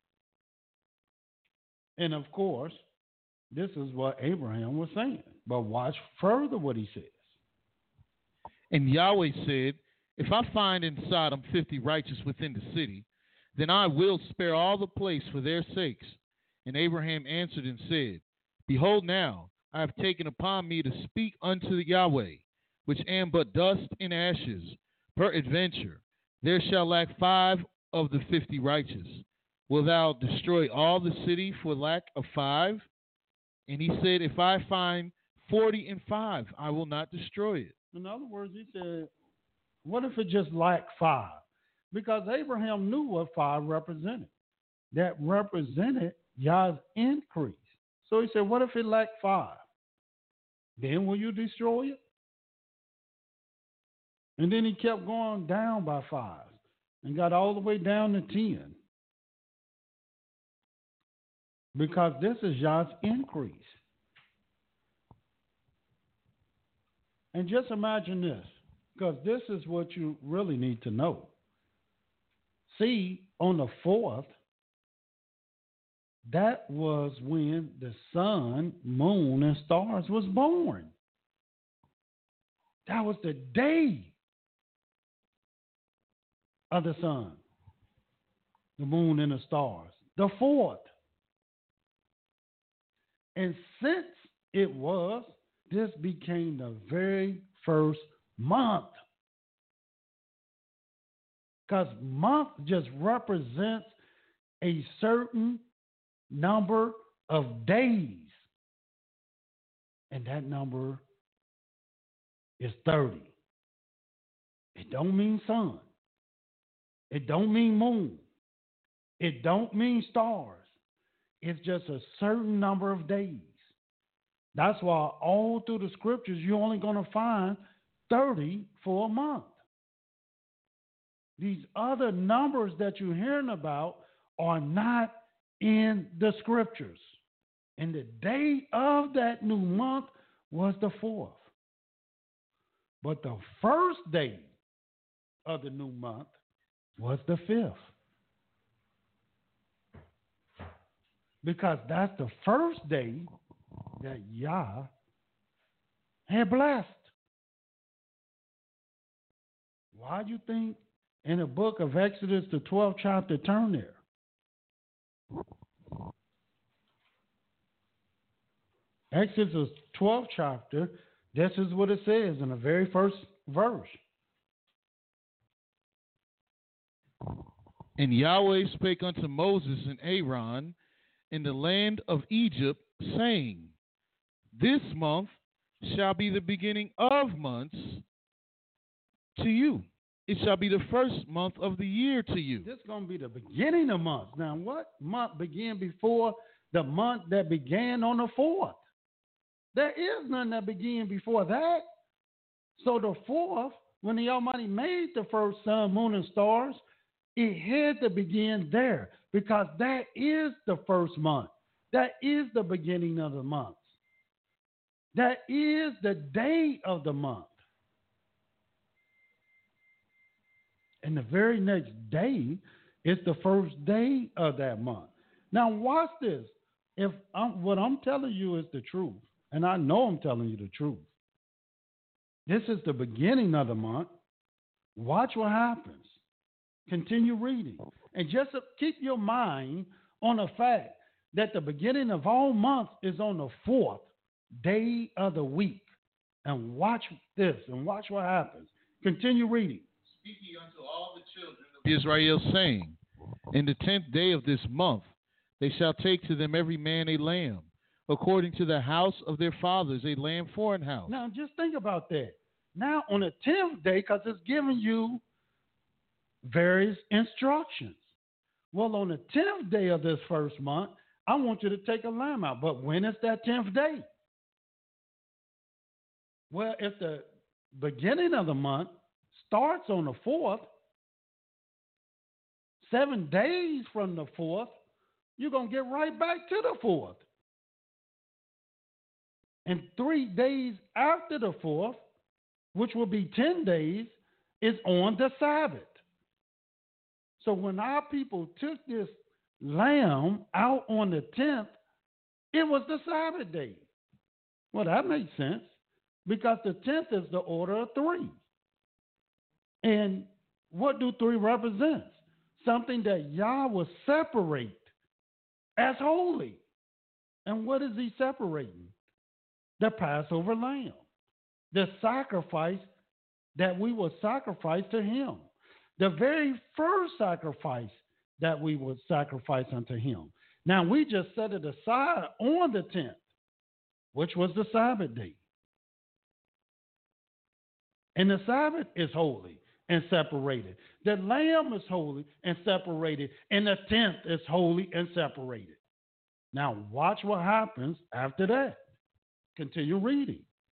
And of course, this is what Abraham was saying. But watch further what he says. And Yahweh said, If I find in Sodom fifty righteous within the city, then I will spare all the place for their sakes. And Abraham answered and said, Behold now, I have taken upon me to speak unto the Yahweh, which am but dust and ashes. Peradventure, there shall lack five of the fifty righteous. Wilt thou destroy all the city for lack of five? And he said, If I find forty and five, I will not destroy it. In other words, he said, what if it just lacked five? Because Abraham knew what five represented. That represented Yah's increase. So he said, what if it lacked five? Then will you destroy it? And then he kept going down by five and got all the way down to ten. Because this is Yah's increase. And just imagine this, because this is what you really need to know. See, on the fourth, that was when the sun, moon, and stars was born. That was the day of the sun, the moon, and the stars. The fourth. And since it was, this became the very first month. Because month just represents a certain number of days. And that number is thirty. It don't mean sun. It don't mean moon. It don't mean stars. It's just a certain number of days. That's why all through the scriptures, you're only going to find thirty for a month. These other numbers that you're hearing about are not in the scriptures. And the day of that new month was the fourth. But the first day of the new month was the fifth. Because that's the first day that Yah had blessed. Why do you think in the book of Exodus, the twelfth chapter, turn there? Exodus, twelfth chapter, this is what it says in the very first verse. And Yahweh spake unto Moses and Aaron in the land of Egypt, saying, this month shall be the beginning of months to you. It shall be the first month of the year to you. This is going to be the beginning of months. Now, what month began before the month that began on the fourth? There is none that began before that. So the fourth, when the Almighty made the first sun, moon, and stars, it had to begin there because that is the first month. That is the beginning of the month. That is the day of the month. And the very next day is the first day of that month. Now, watch this. If I'm, what I'm telling you is the truth, and I know I'm telling you the truth, this is the beginning of the month. Watch what happens. Continue reading. And just keep your mind on the fact that the beginning of all months is on the fourth day of the week. And watch this and watch what happens. Continue reading. Speak ye unto all the children of Israel, saying, in the tenth day of this month they shall take to them every man a lamb, according to the house of their fathers, a lamb for an house. Now, just think about that. Now, on the tenth day, because it's giving you various instructions. Well, on the tenth day of this first month, I want you to take a lamb out. But when is that tenth day? Well, if the beginning of the month starts on the fourth, seven days from the fourth, you're going to get right back to the fourth. And three days after the fourth, which will be ten days, is on the Sabbath. So when our people took this lamb out on the tenth, it was the Sabbath day. Well, that makes sense because the tenth is the order of three. And what do three represent? Something that Yah will separate as holy. And what is he separating? The Passover lamb. The sacrifice that we will sacrifice to him. The very first sacrifice that we would sacrifice unto him. Now, we just set it aside on the tenth, which was the Sabbath day. And the Sabbath is holy and separated. The lamb is holy and separated. And the tenth is holy and separated. Now, watch what happens after that. Continue reading.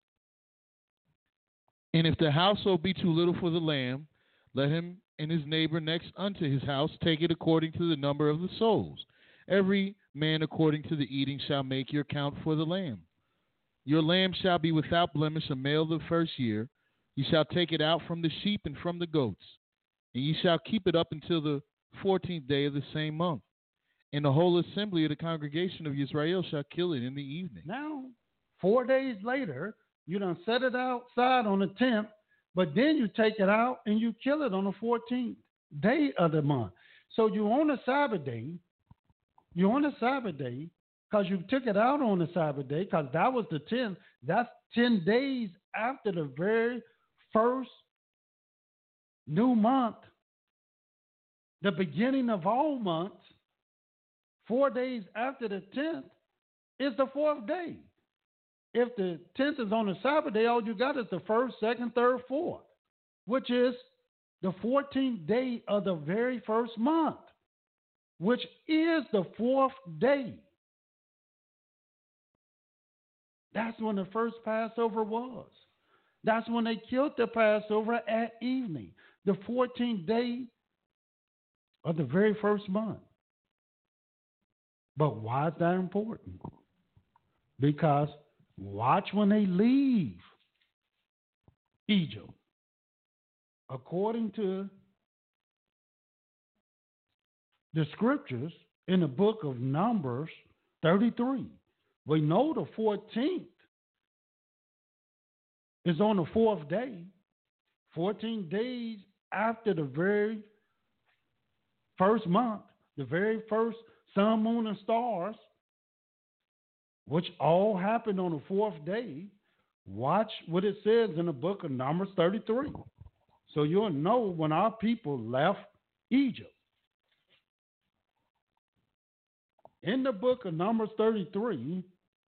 And if the household be too little for the lamb, let him and his neighbor next unto his house take it according to the number of the souls. Every man according to the eating shall make your count for the lamb. Your lamb shall be without blemish, a male the first year. You shall take it out from the sheep and from the goats, and ye shall keep it up until the fourteenth day of the same month. And the whole assembly of the congregation of Israel shall kill it in the evening. Now, four days later, you done set it outside on the tenth, but then you take it out and you kill it on the fourteenth day of the month. So you on the Sabbath day, you on the Sabbath day, because you took it out on the Sabbath day, because that was the tenth. That's ten days after the very first new month, the beginning of all months. Four days after the tenth is the fourth day. If the tenth is on the Sabbath day, all you got is the first, second, third, fourth, which is the fourteenth day of the very first month, which is the fourth day. That's when the first Passover was. That's when they killed the Passover at evening, the fourteenth day of the very first month. But why is that important? Because watch when they leave Egypt. According to the scriptures in the book of Numbers thirty-three, we know the fourteenth is on the fourth day, fourteen days after the very first month, the very first sun, moon, and stars, which all happened on the fourth day. Watch what it says in the book of Numbers thirty-three. So you'll know when our people left Egypt. in the book of Numbers thirty-three,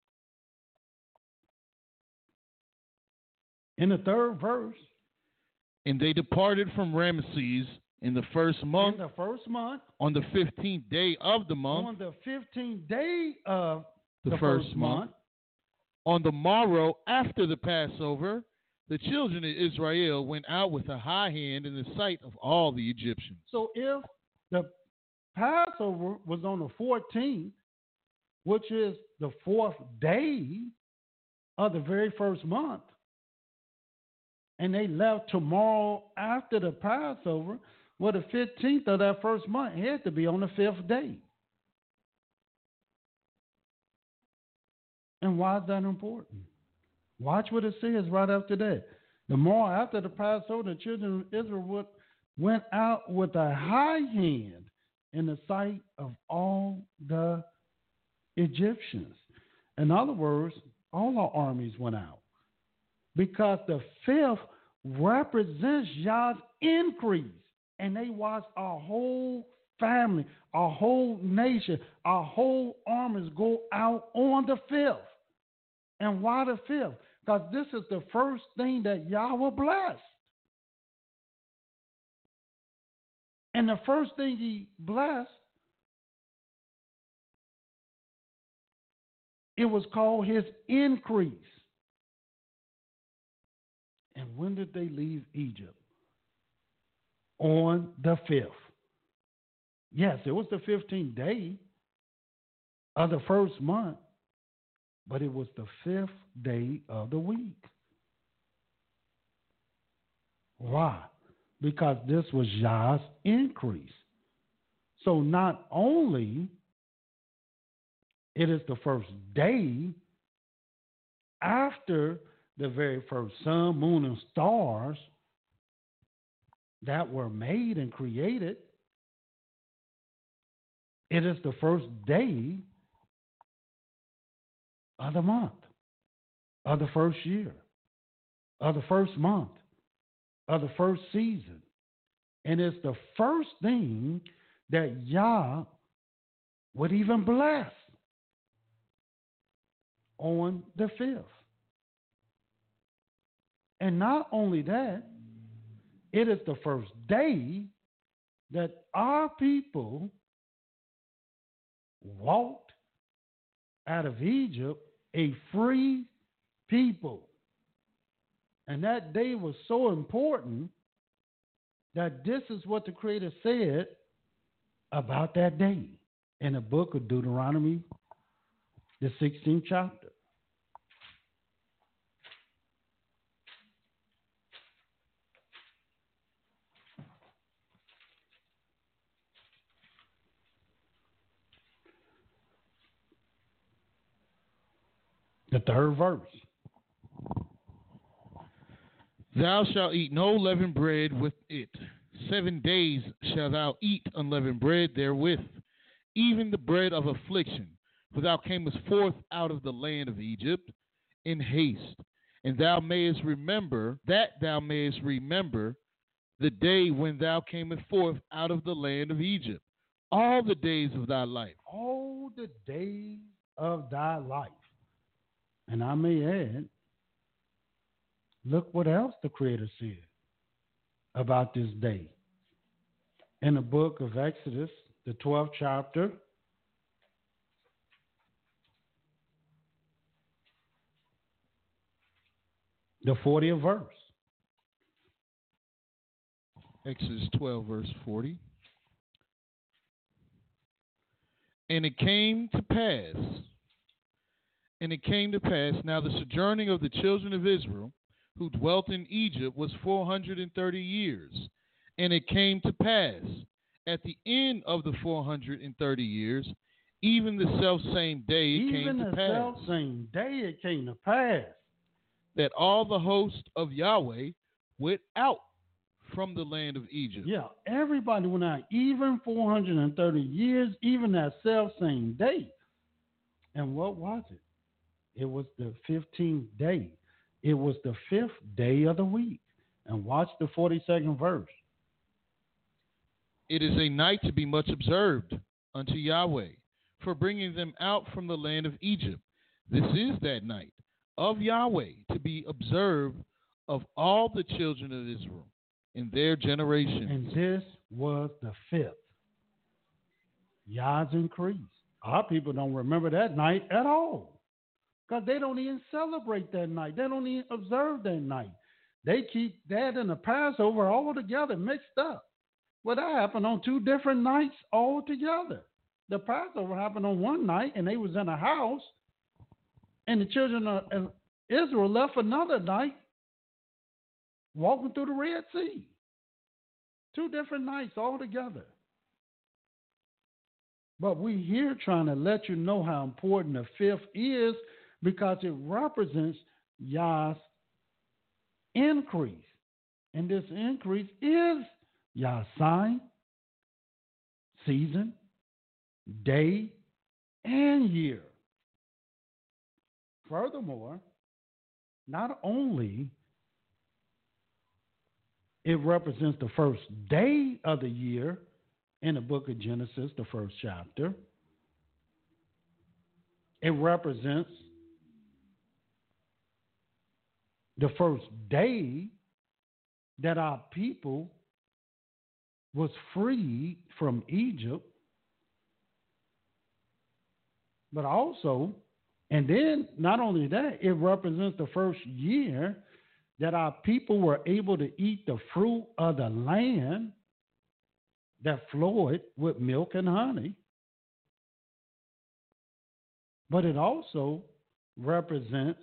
in the third verse, and they departed from Ramesses in the first month, in the first month, on the fifteenth day of the month, on the fifteenth day of the, the first, first month, month, on the morrow after the Passover, the children of Israel went out with a high hand in the sight of all the Egyptians. So if the Passover was on the fourteenth, which is the fourth day of the very first month, and they left tomorrow after the Passover, well, the fifteenth of that first month had to be on the fifth day. And why is that important? Watch what it says right after that. The morrow after the Passover, the children of Israel went out with a high hand in the sight of all the Egyptians. In other words, all our armies went out, because the fifth represents Yah's increase. And they watched our whole family, our whole nation, our whole armies go out on the fifth. And why the fifth? Because this is the first thing that Yahweh blessed. And the first thing he blessed, it was called his increase. And when did they leave Egypt? On the fifth. Yes, it was the fifteenth day of the first month, but it was the fifth day of the week. Why? Because this was Yah's increase. So not only it is the first day after the very first sun, moon, and stars that were made and created, it is the first day of the month, of the first year, of the first month, of the first season. And it's the first thing that Yah would even bless on the fifth. And not only that, it is the first day that our people walked out of Egypt a free people. And that day was so important that this is what the Creator said about that day in the book of Deuteronomy, the sixteenth chapter. The third verse. Thou shalt eat no leavened bread with it. Seven days shalt thou eat unleavened bread therewith, even the bread of affliction. For thou camest forth out of the land of Egypt in haste, and thou mayest remember, that thou mayest remember the day when thou camest forth out of the land of Egypt, all the days of thy life. All the days of thy life. And I may add, look what else the Creator said about this day. In the book of Exodus, the twelfth chapter, the fortieth verse. Exodus twelve, verse forty. And it came to pass, and it came to pass, now the sojourning of the children of Israel, who dwelt in Egypt, was four hundred and thirty years. And it came to pass, at the end of the four hundred and thirty years, even the selfsame day it Even came to the pass, selfsame day it came to pass, that all the host of Yahweh went out from the land of Egypt. yeah, everybody went out, even four hundred thirty years, even that selfsame day. And what was it? It was the fifteenth day. It was the fifth day of the week. And watch the forty-second verse. It is a night to be much observed unto Yahweh. for bringing them out from the land of Egypt. This is that night of Yahweh to be observed of all the children of Israel in their generations. And this was the fifth. Yah's increase. Our people don't remember that night at all because they don't even celebrate that night. They don't even observe that night. They keep that and the Passover all together, mixed up. Well, that happened on two different nights all together. The Passover happened on one night, and they was in a house, and the children of Israel left another night walking through the Red Sea. Two different nights all together. But we here trying to let you know how important the fifth is because it represents Yah's increase. And this increase is Yah's sign, season, day, and year. Furthermore, not only it represents the first day of the year in the book of Genesis, the first chapter, it represents the first day that our people was freed from Egypt, but also, and then not only that, it represents the first year that our people were able to eat the fruit of the land that flowed with milk and honey. But it also represents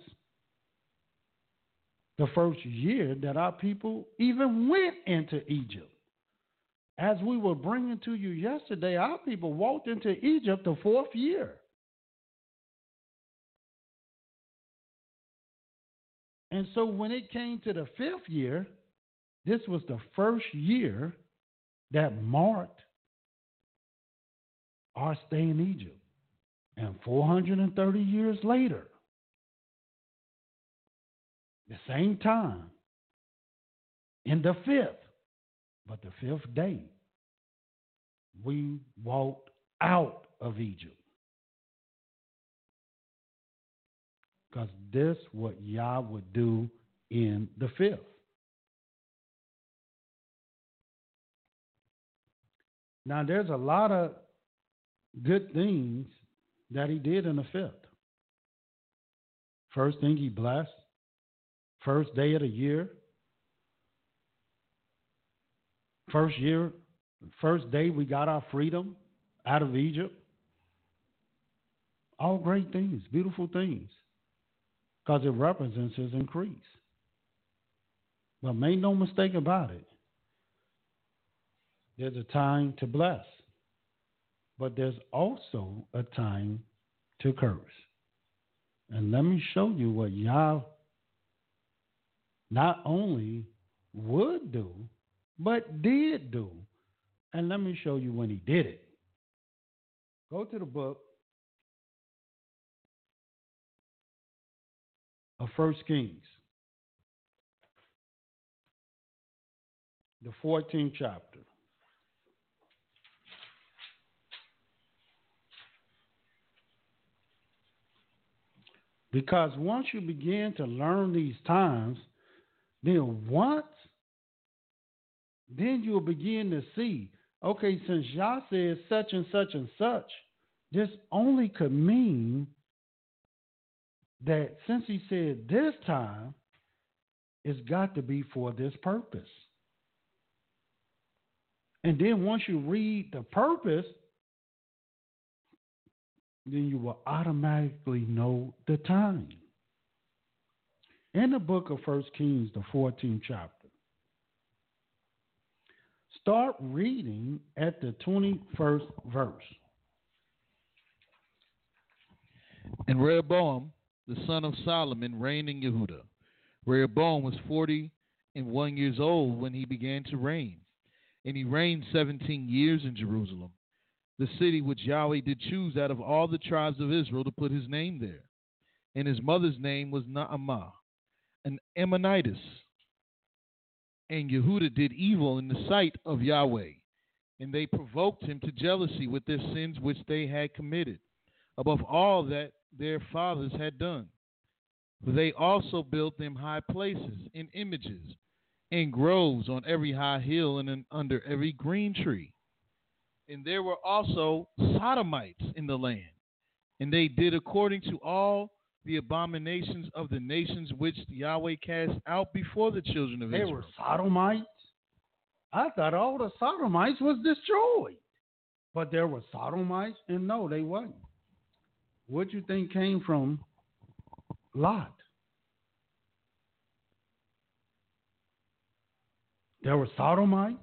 the first year that our people even went into Egypt. As we were bringing to you yesterday, our people walked into Egypt the fourth year. And so when it came to the fifth year, this was the first year that marked our stay in Egypt. And four hundred thirty years later, the same time, in the fifth, but the fifth day, we walked out of Egypt. Because this is what Yah would do in the fifth. Now, there's a lot of good things that he did in the fifth. First thing, he blessed. First day of the year. First year, first day we got our freedom out of Egypt. All great things, beautiful things, because it represents his increase. But make no mistake about it. There's a time to bless, but there's also a time to curse. And let me show you what Yah not only would do, but did do. And let me show you when he did it. Go to the book of First Kings, the fourteenth chapter. Because once you begin to learn these times, then once, then you'll begin to see, okay, since Yah says such and such and such, this only could mean that since he said this time, it's got to be for this purpose. And then once you read the purpose, then you will automatically know the time. In the book of First Kings, the fourteenth chapter, start reading at the twenty-first verse. And Rehoboam, the son of Solomon, reigned in Yehudah. Rehoboam was forty and one years old when he began to reign, and he reigned seventeen years in Jerusalem, the city which Yahweh did choose out of all the tribes of Israel to put his name there. And his mother's name was Naamah, an Ammonitess. And Yehudah did evil in the sight of Yahweh, and they provoked him to jealousy with their sins which they had committed. above all that their fathers had done. For they also built them high places and images and groves on every high hill and in, under every green tree. And there were also Sodomites in the land, and they did according to all the abominations of the nations which Yahweh cast out before the children of They Israel. were Sodomites. I thought all the Sodomites was destroyed. But there were Sodomites, and no, they wasn't. What you think came from Lot? There were Sodomites.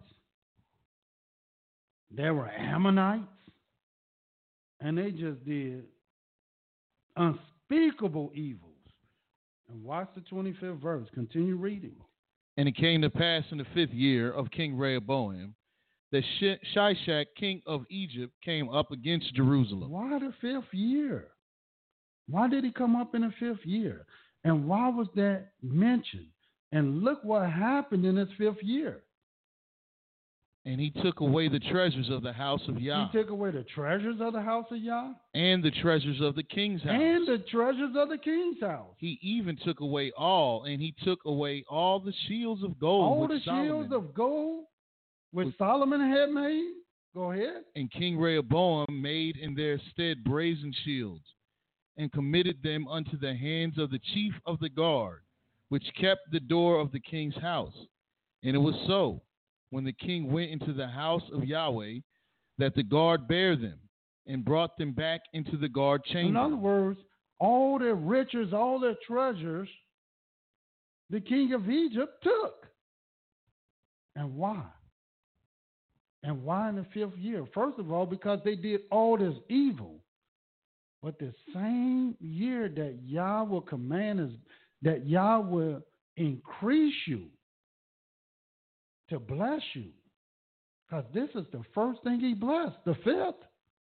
There were Ammonites. And they just did unspeakable evils. And watch the twenty-fifth verse. Continue reading. And it came to pass in the fifth year of King Rehoboam that Shishak, king of Egypt, came up against Jerusalem. Why the fifth year? Why did he come up in the fifth year? And why was that mentioned? And look what happened in his fifth year. And he took away the treasures of the house of Yah. He took away the treasures of the house of Yah. And the treasures of the king's house. And the treasures of the king's house. He even took away all, and he took away all the shields of gold. All which the Solomon, shields of gold which which Solomon had made. Go ahead. And King Rehoboam made in their stead brazen shields, and committed them unto the hands of the chief of the guard, which kept the door of the king's house. And it was so, when the king went into the house of Yahweh, that the guard bare them, and brought them back into the guard chamber. In other words, all their riches, all their treasures, the king of Egypt took. And why? And why in the fifth year? First of all, because they did all this evil. But the same year that Yah will command us, that Yah will increase you, to bless you. Because this is the first thing he blessed, the fifth.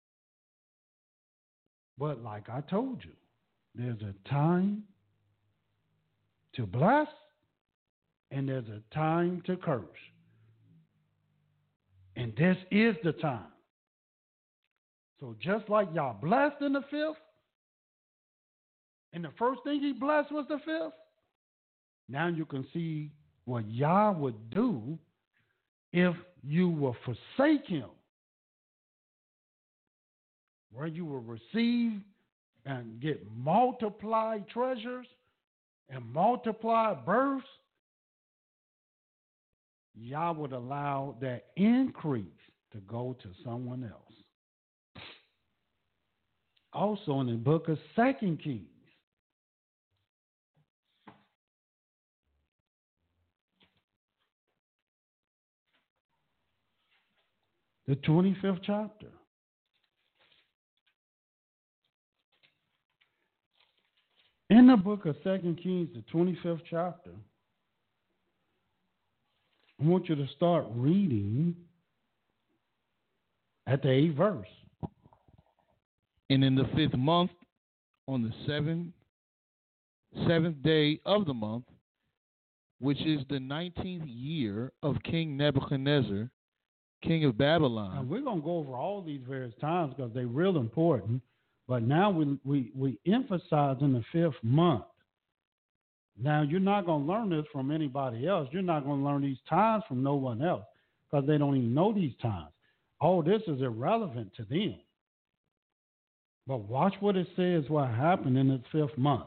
But like I told you, there's a time to bless and there's a time to curse. And this is the time. So just like y'all blessed in the fifth, and the first thing he blessed was the fifth, now you can see what Yah would do if you will forsake him, where you will receive and get multiplied treasures and multiplied births. Yah would allow that increase to go to someone else. Also in the book of Second Kings, the twenty-fifth chapter. In the book of Second Kings, the twenty-fifth chapter, I want you to start reading at the eighth verse. And in the fifth month, on the seventh, seventh day of the month, which is the nineteenth year of King Nebuchadnezzar, king of Babylon. Now we're going to go over all these various times because they're real important. But now we, we, we emphasize in the fifth month. Now, you're not going to learn this from anybody else. You're not going to learn these times from no one else because they don't even know these times. All this is irrelevant to them. But watch what it says what happened in the fifth month.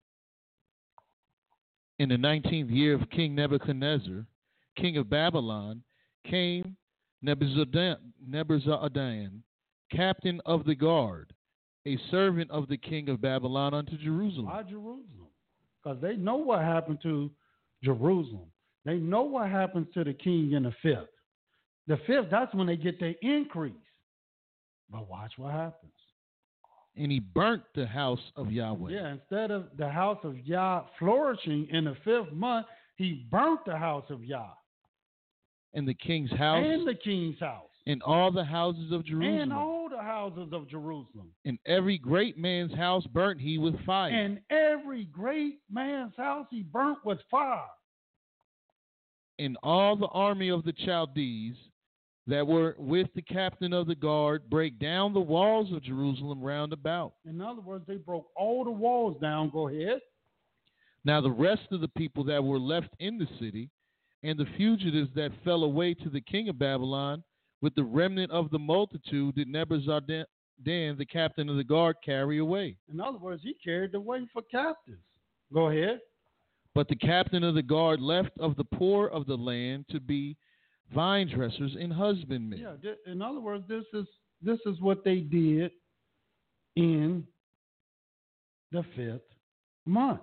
In the nineteenth year of King Nebuchadnezzar, king of Babylon, came Nebuzaradan, Nebuzaradan, captain of the guard, a servant of the king of Babylon, unto Jerusalem. Why Jerusalem? Because they know what happened to Jerusalem. They know what happens to the king in the fifth. The fifth, that's when they get their increase. But watch what happens. And he burnt the house of Yahweh. Yeah, instead of the house of Yah flourishing in the fifth month, he burnt the house of Yah. And the king's house. And the king's house. And all the houses of Jerusalem. And all the houses of Jerusalem. And every great man's house burnt he with fire. And every great man's house he burnt with fire. And all the army of the Chaldees that were with the captain of the guard break down the walls of Jerusalem round about. In other words, they broke all the walls down. Go ahead. Now the rest of the people that were left in the city, and the fugitives that fell away to the king of Babylon, with the remnant of the multitude, did Nebuzaradan, the captain of the guard, carry away. In other words, he carried away for captives. Go ahead. But the captain of the guard left of the poor of the land to be vine dressers and husbandmen. Yeah. th- In other words, this is this is what they did in the fifth month.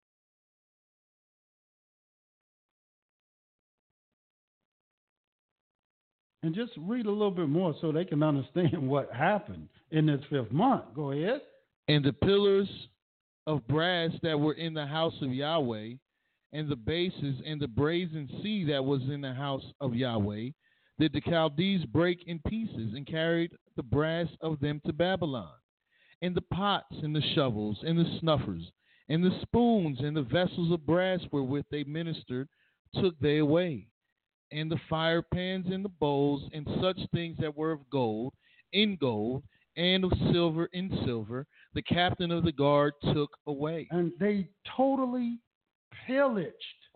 And just read a little bit more so they can understand what happened in this fifth month. Go ahead. And the pillars of brass that were in the house of Yahweh, and the bases and the brazen sea that was in the house of Yahweh, did the Chaldees break in pieces, and carried the brass of them to Babylon. And the pots and the shovels and the snuffers and the spoons and the vessels of brass wherewith they ministered took they away. And the fire pans and the bowls and such things that were of gold in gold, and of silver in silver, the captain of the guard took away. And they totally pillaged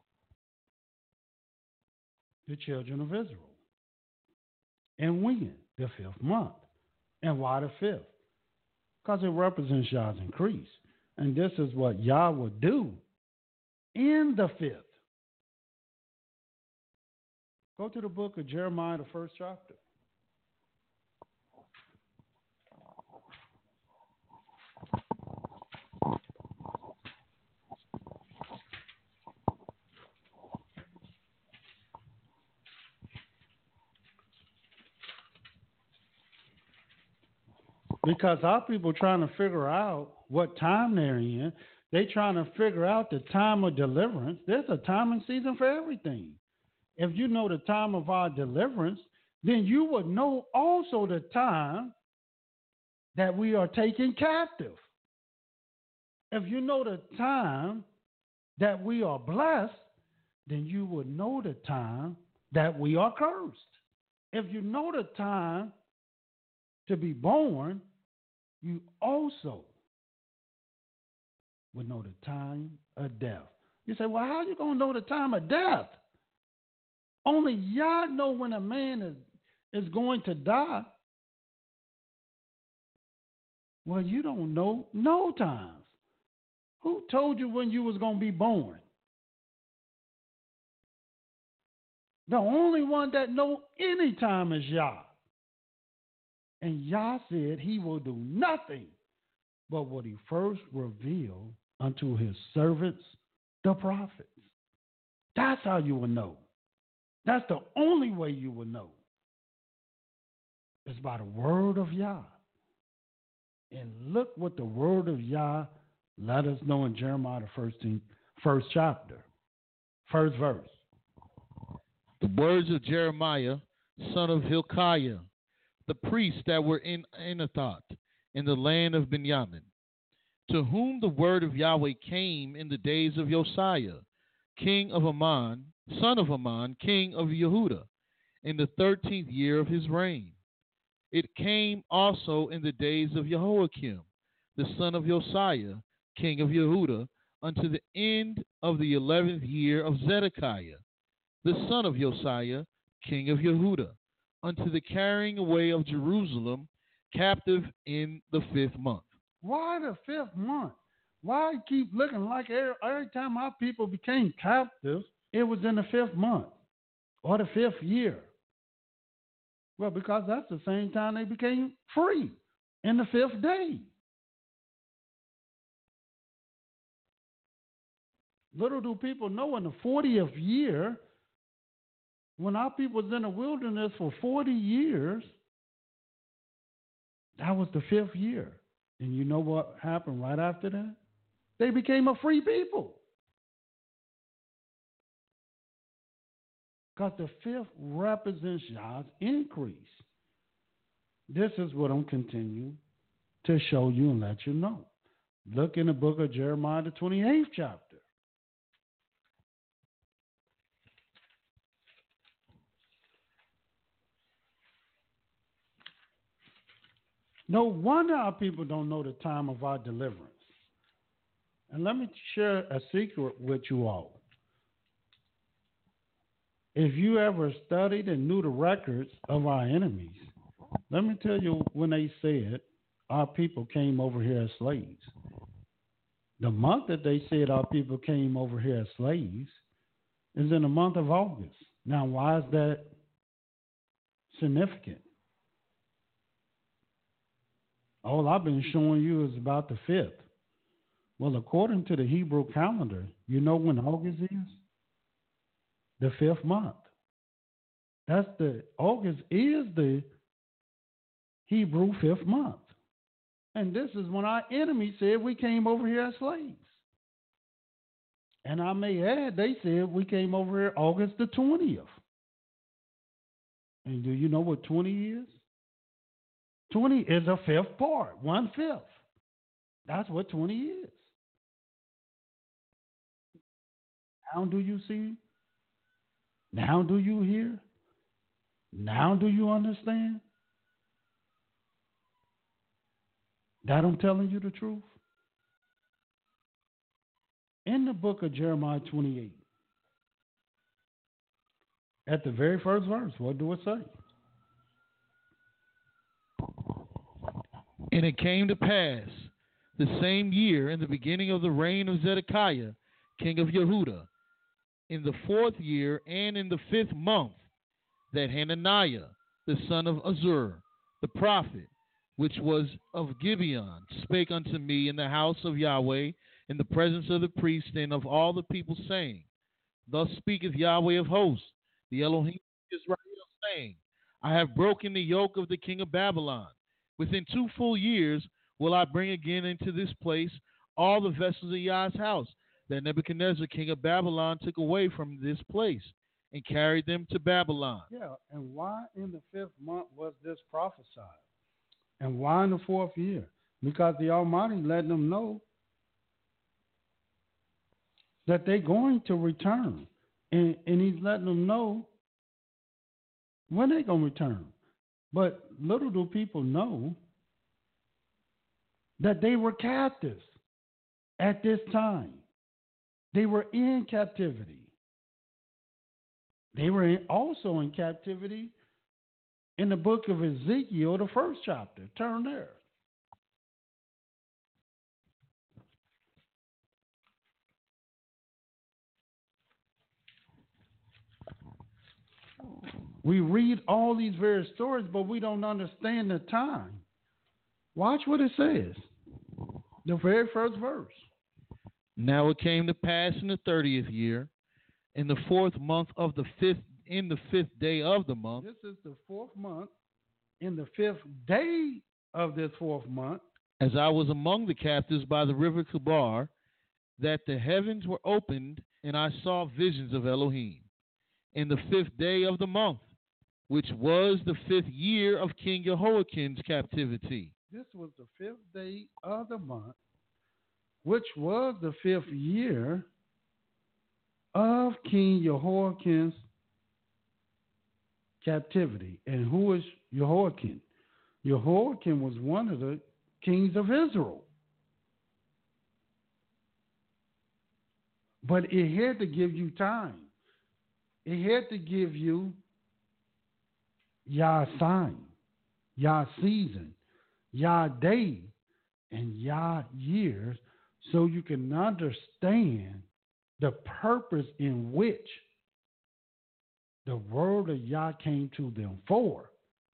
the children of Israel. And when? The fifth month. And why the fifth? Because it represents Yah's increase. And this is what Yah would do in the fifth. Go to the book of Jeremiah, the first chapter. Because our people trying to figure out what time they're in. They trying to figure out the time of deliverance. There's a time and season for everything. If you know the time of our deliverance, then you would know also the time that we are taken captive. If you know the time that we are blessed, then you would know the time that we are cursed. If you know the time to be born, you also would know the time of death. You say, well, how are you going to know the time of death? Only Yah know when a man is, is going to die. Well, you don't know no times. Who told you when you was going to be born? The only one that know any time is Yah. And Yah said he will do nothing but what he first revealed unto his servants, the prophets. That's how you will know. That's the only way you will know. It's by the word of Yah. And look what the word of Yah let us know in Jeremiah, the first, first chapter, first verse. The words of Jeremiah, son of Hilkiah, the priests that were in Anathoth, in the land of Benjamin, to whom the word of Yahweh came in the days of Josiah, king of Ammon, son of Ammon, king of Yehudah, in the thirteenth year of his reign. It came also in the days of Jehoiakim, the son of Josiah, king of Yehudah, unto the end of the eleventh year of Zedekiah, the son of Josiah, king of Yehudah, unto the carrying away of Jerusalem captive in the fifth month. Why the fifth month? Why keep looking like every, every time our people became captive, it was in the fifth month or the fifth year? Well, because that's the same time they became free, in the fifth day. Little do people know, in the fortieth year, when our people was in the wilderness for forty years, that was the fifth year. And you know what happened right after that? They became a free people. Because the fifth represents Yah's increase. This is what I'm continuing to show you and let you know. Look in the book of Jeremiah, the twenty-eighth chapter. No wonder our people don't know the time of our deliverance. And let me share a secret with you all. If you ever studied and knew the records of our enemies, let me tell you when they said our people came over here as slaves. The month that they said our people came over here as slaves is in the month of August. Now, why is that significant? All I've been showing you is about the fifth. Well, according to the Hebrew calendar, you know when August is? The fifth month. That's the August is the Hebrew fifth month. And this is when our enemy said we came over here as slaves. And I may add, they said we came over here August the twentieth. And do you know what twenty is? twenty is a fifth part, one fifth. That's what twenty is. Now do you see? Now do you hear? Now do you understand? That I'm telling you the truth. In the book of Jeremiah twenty-eight, at the very first verse, what do it say? And it came to pass the same year, in the beginning of the reign of Zedekiah, king of Yehudah, in the fourth year and in the fifth month, that Hananiah, the son of Azur, the prophet, which was of Gibeon, spake unto me in the house of Yahweh, in the presence of the priest and of all the people, saying, Thus speaketh Yahweh of hosts, the Elohim of Israel, saying, I have broken the yoke of the king of Babylon. Within two full years will I bring again into this place all the vessels of Yah's house that Nebuchadnezzar, king of Babylon, took away from this place and carried them to Babylon. Yeah, and why in the fifth month was this prophesied? And why in the fourth year? Because the Almighty let them know that they're going to return. And, and he's letting them know when they're going to return. But little do people know that they were captives at this time. They were in captivity. They were in, also in captivity in the book of Ezekiel, the first chapter. Turn there. We read all these various stories, but we don't understand the time. Watch what it says. The very first verse. Now it came to pass in the thirtieth year, in the fourth month of the fifth, in the fifth day of the month. This is the fourth month, in the fifth day of this fourth month. As I was among the captives by the river Kibar, that the heavens were opened, and I saw visions of Elohim. In the fifth day of the month, which was the fifth year of King Jehoiakim's captivity. This was the fifth day of the month, which was the fifth year of King Jehoiakim's captivity. And who is Jehoiakim? Jehoiakim was one of the kings of Israel. But it had to give you time. It had to give you Yah sign, Yah season, Yah day, and Yah years, so you can understand the purpose in which the word of Yah came to them for.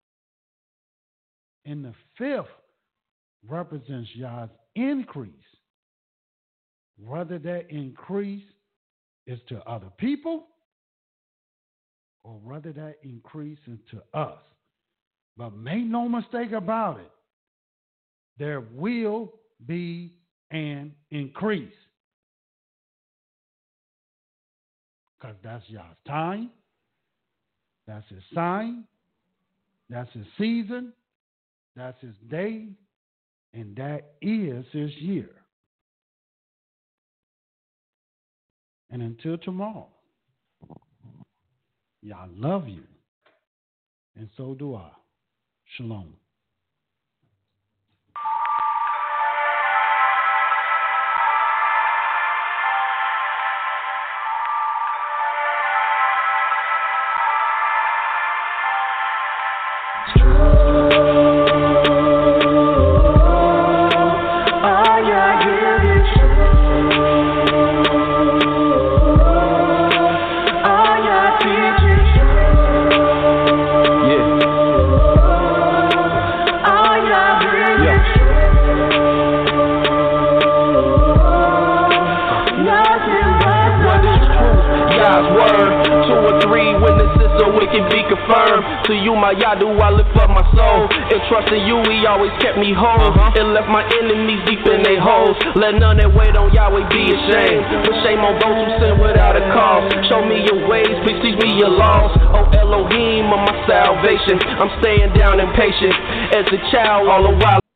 And the fifth represents Yah's increase. Whether that increase is to other people or whether that increase is to us. But make no mistake about it, there will be an increase. Because that's Yah's time, that's his sign, that's his season, that's his day, and that is his year. And until tomorrow, Yah love you, and so do I. Shalom. confirm. To you, my Yadu, I lift up my soul. And trusting you, he always kept me whole. And left my enemies deep in their holes. Let none that wait on Yahweh be ashamed. But shame on those who sin without a cause. Show me your ways, please teach me your laws. Oh Elohim of my salvation, I'm staying down and patient. As a child, all the while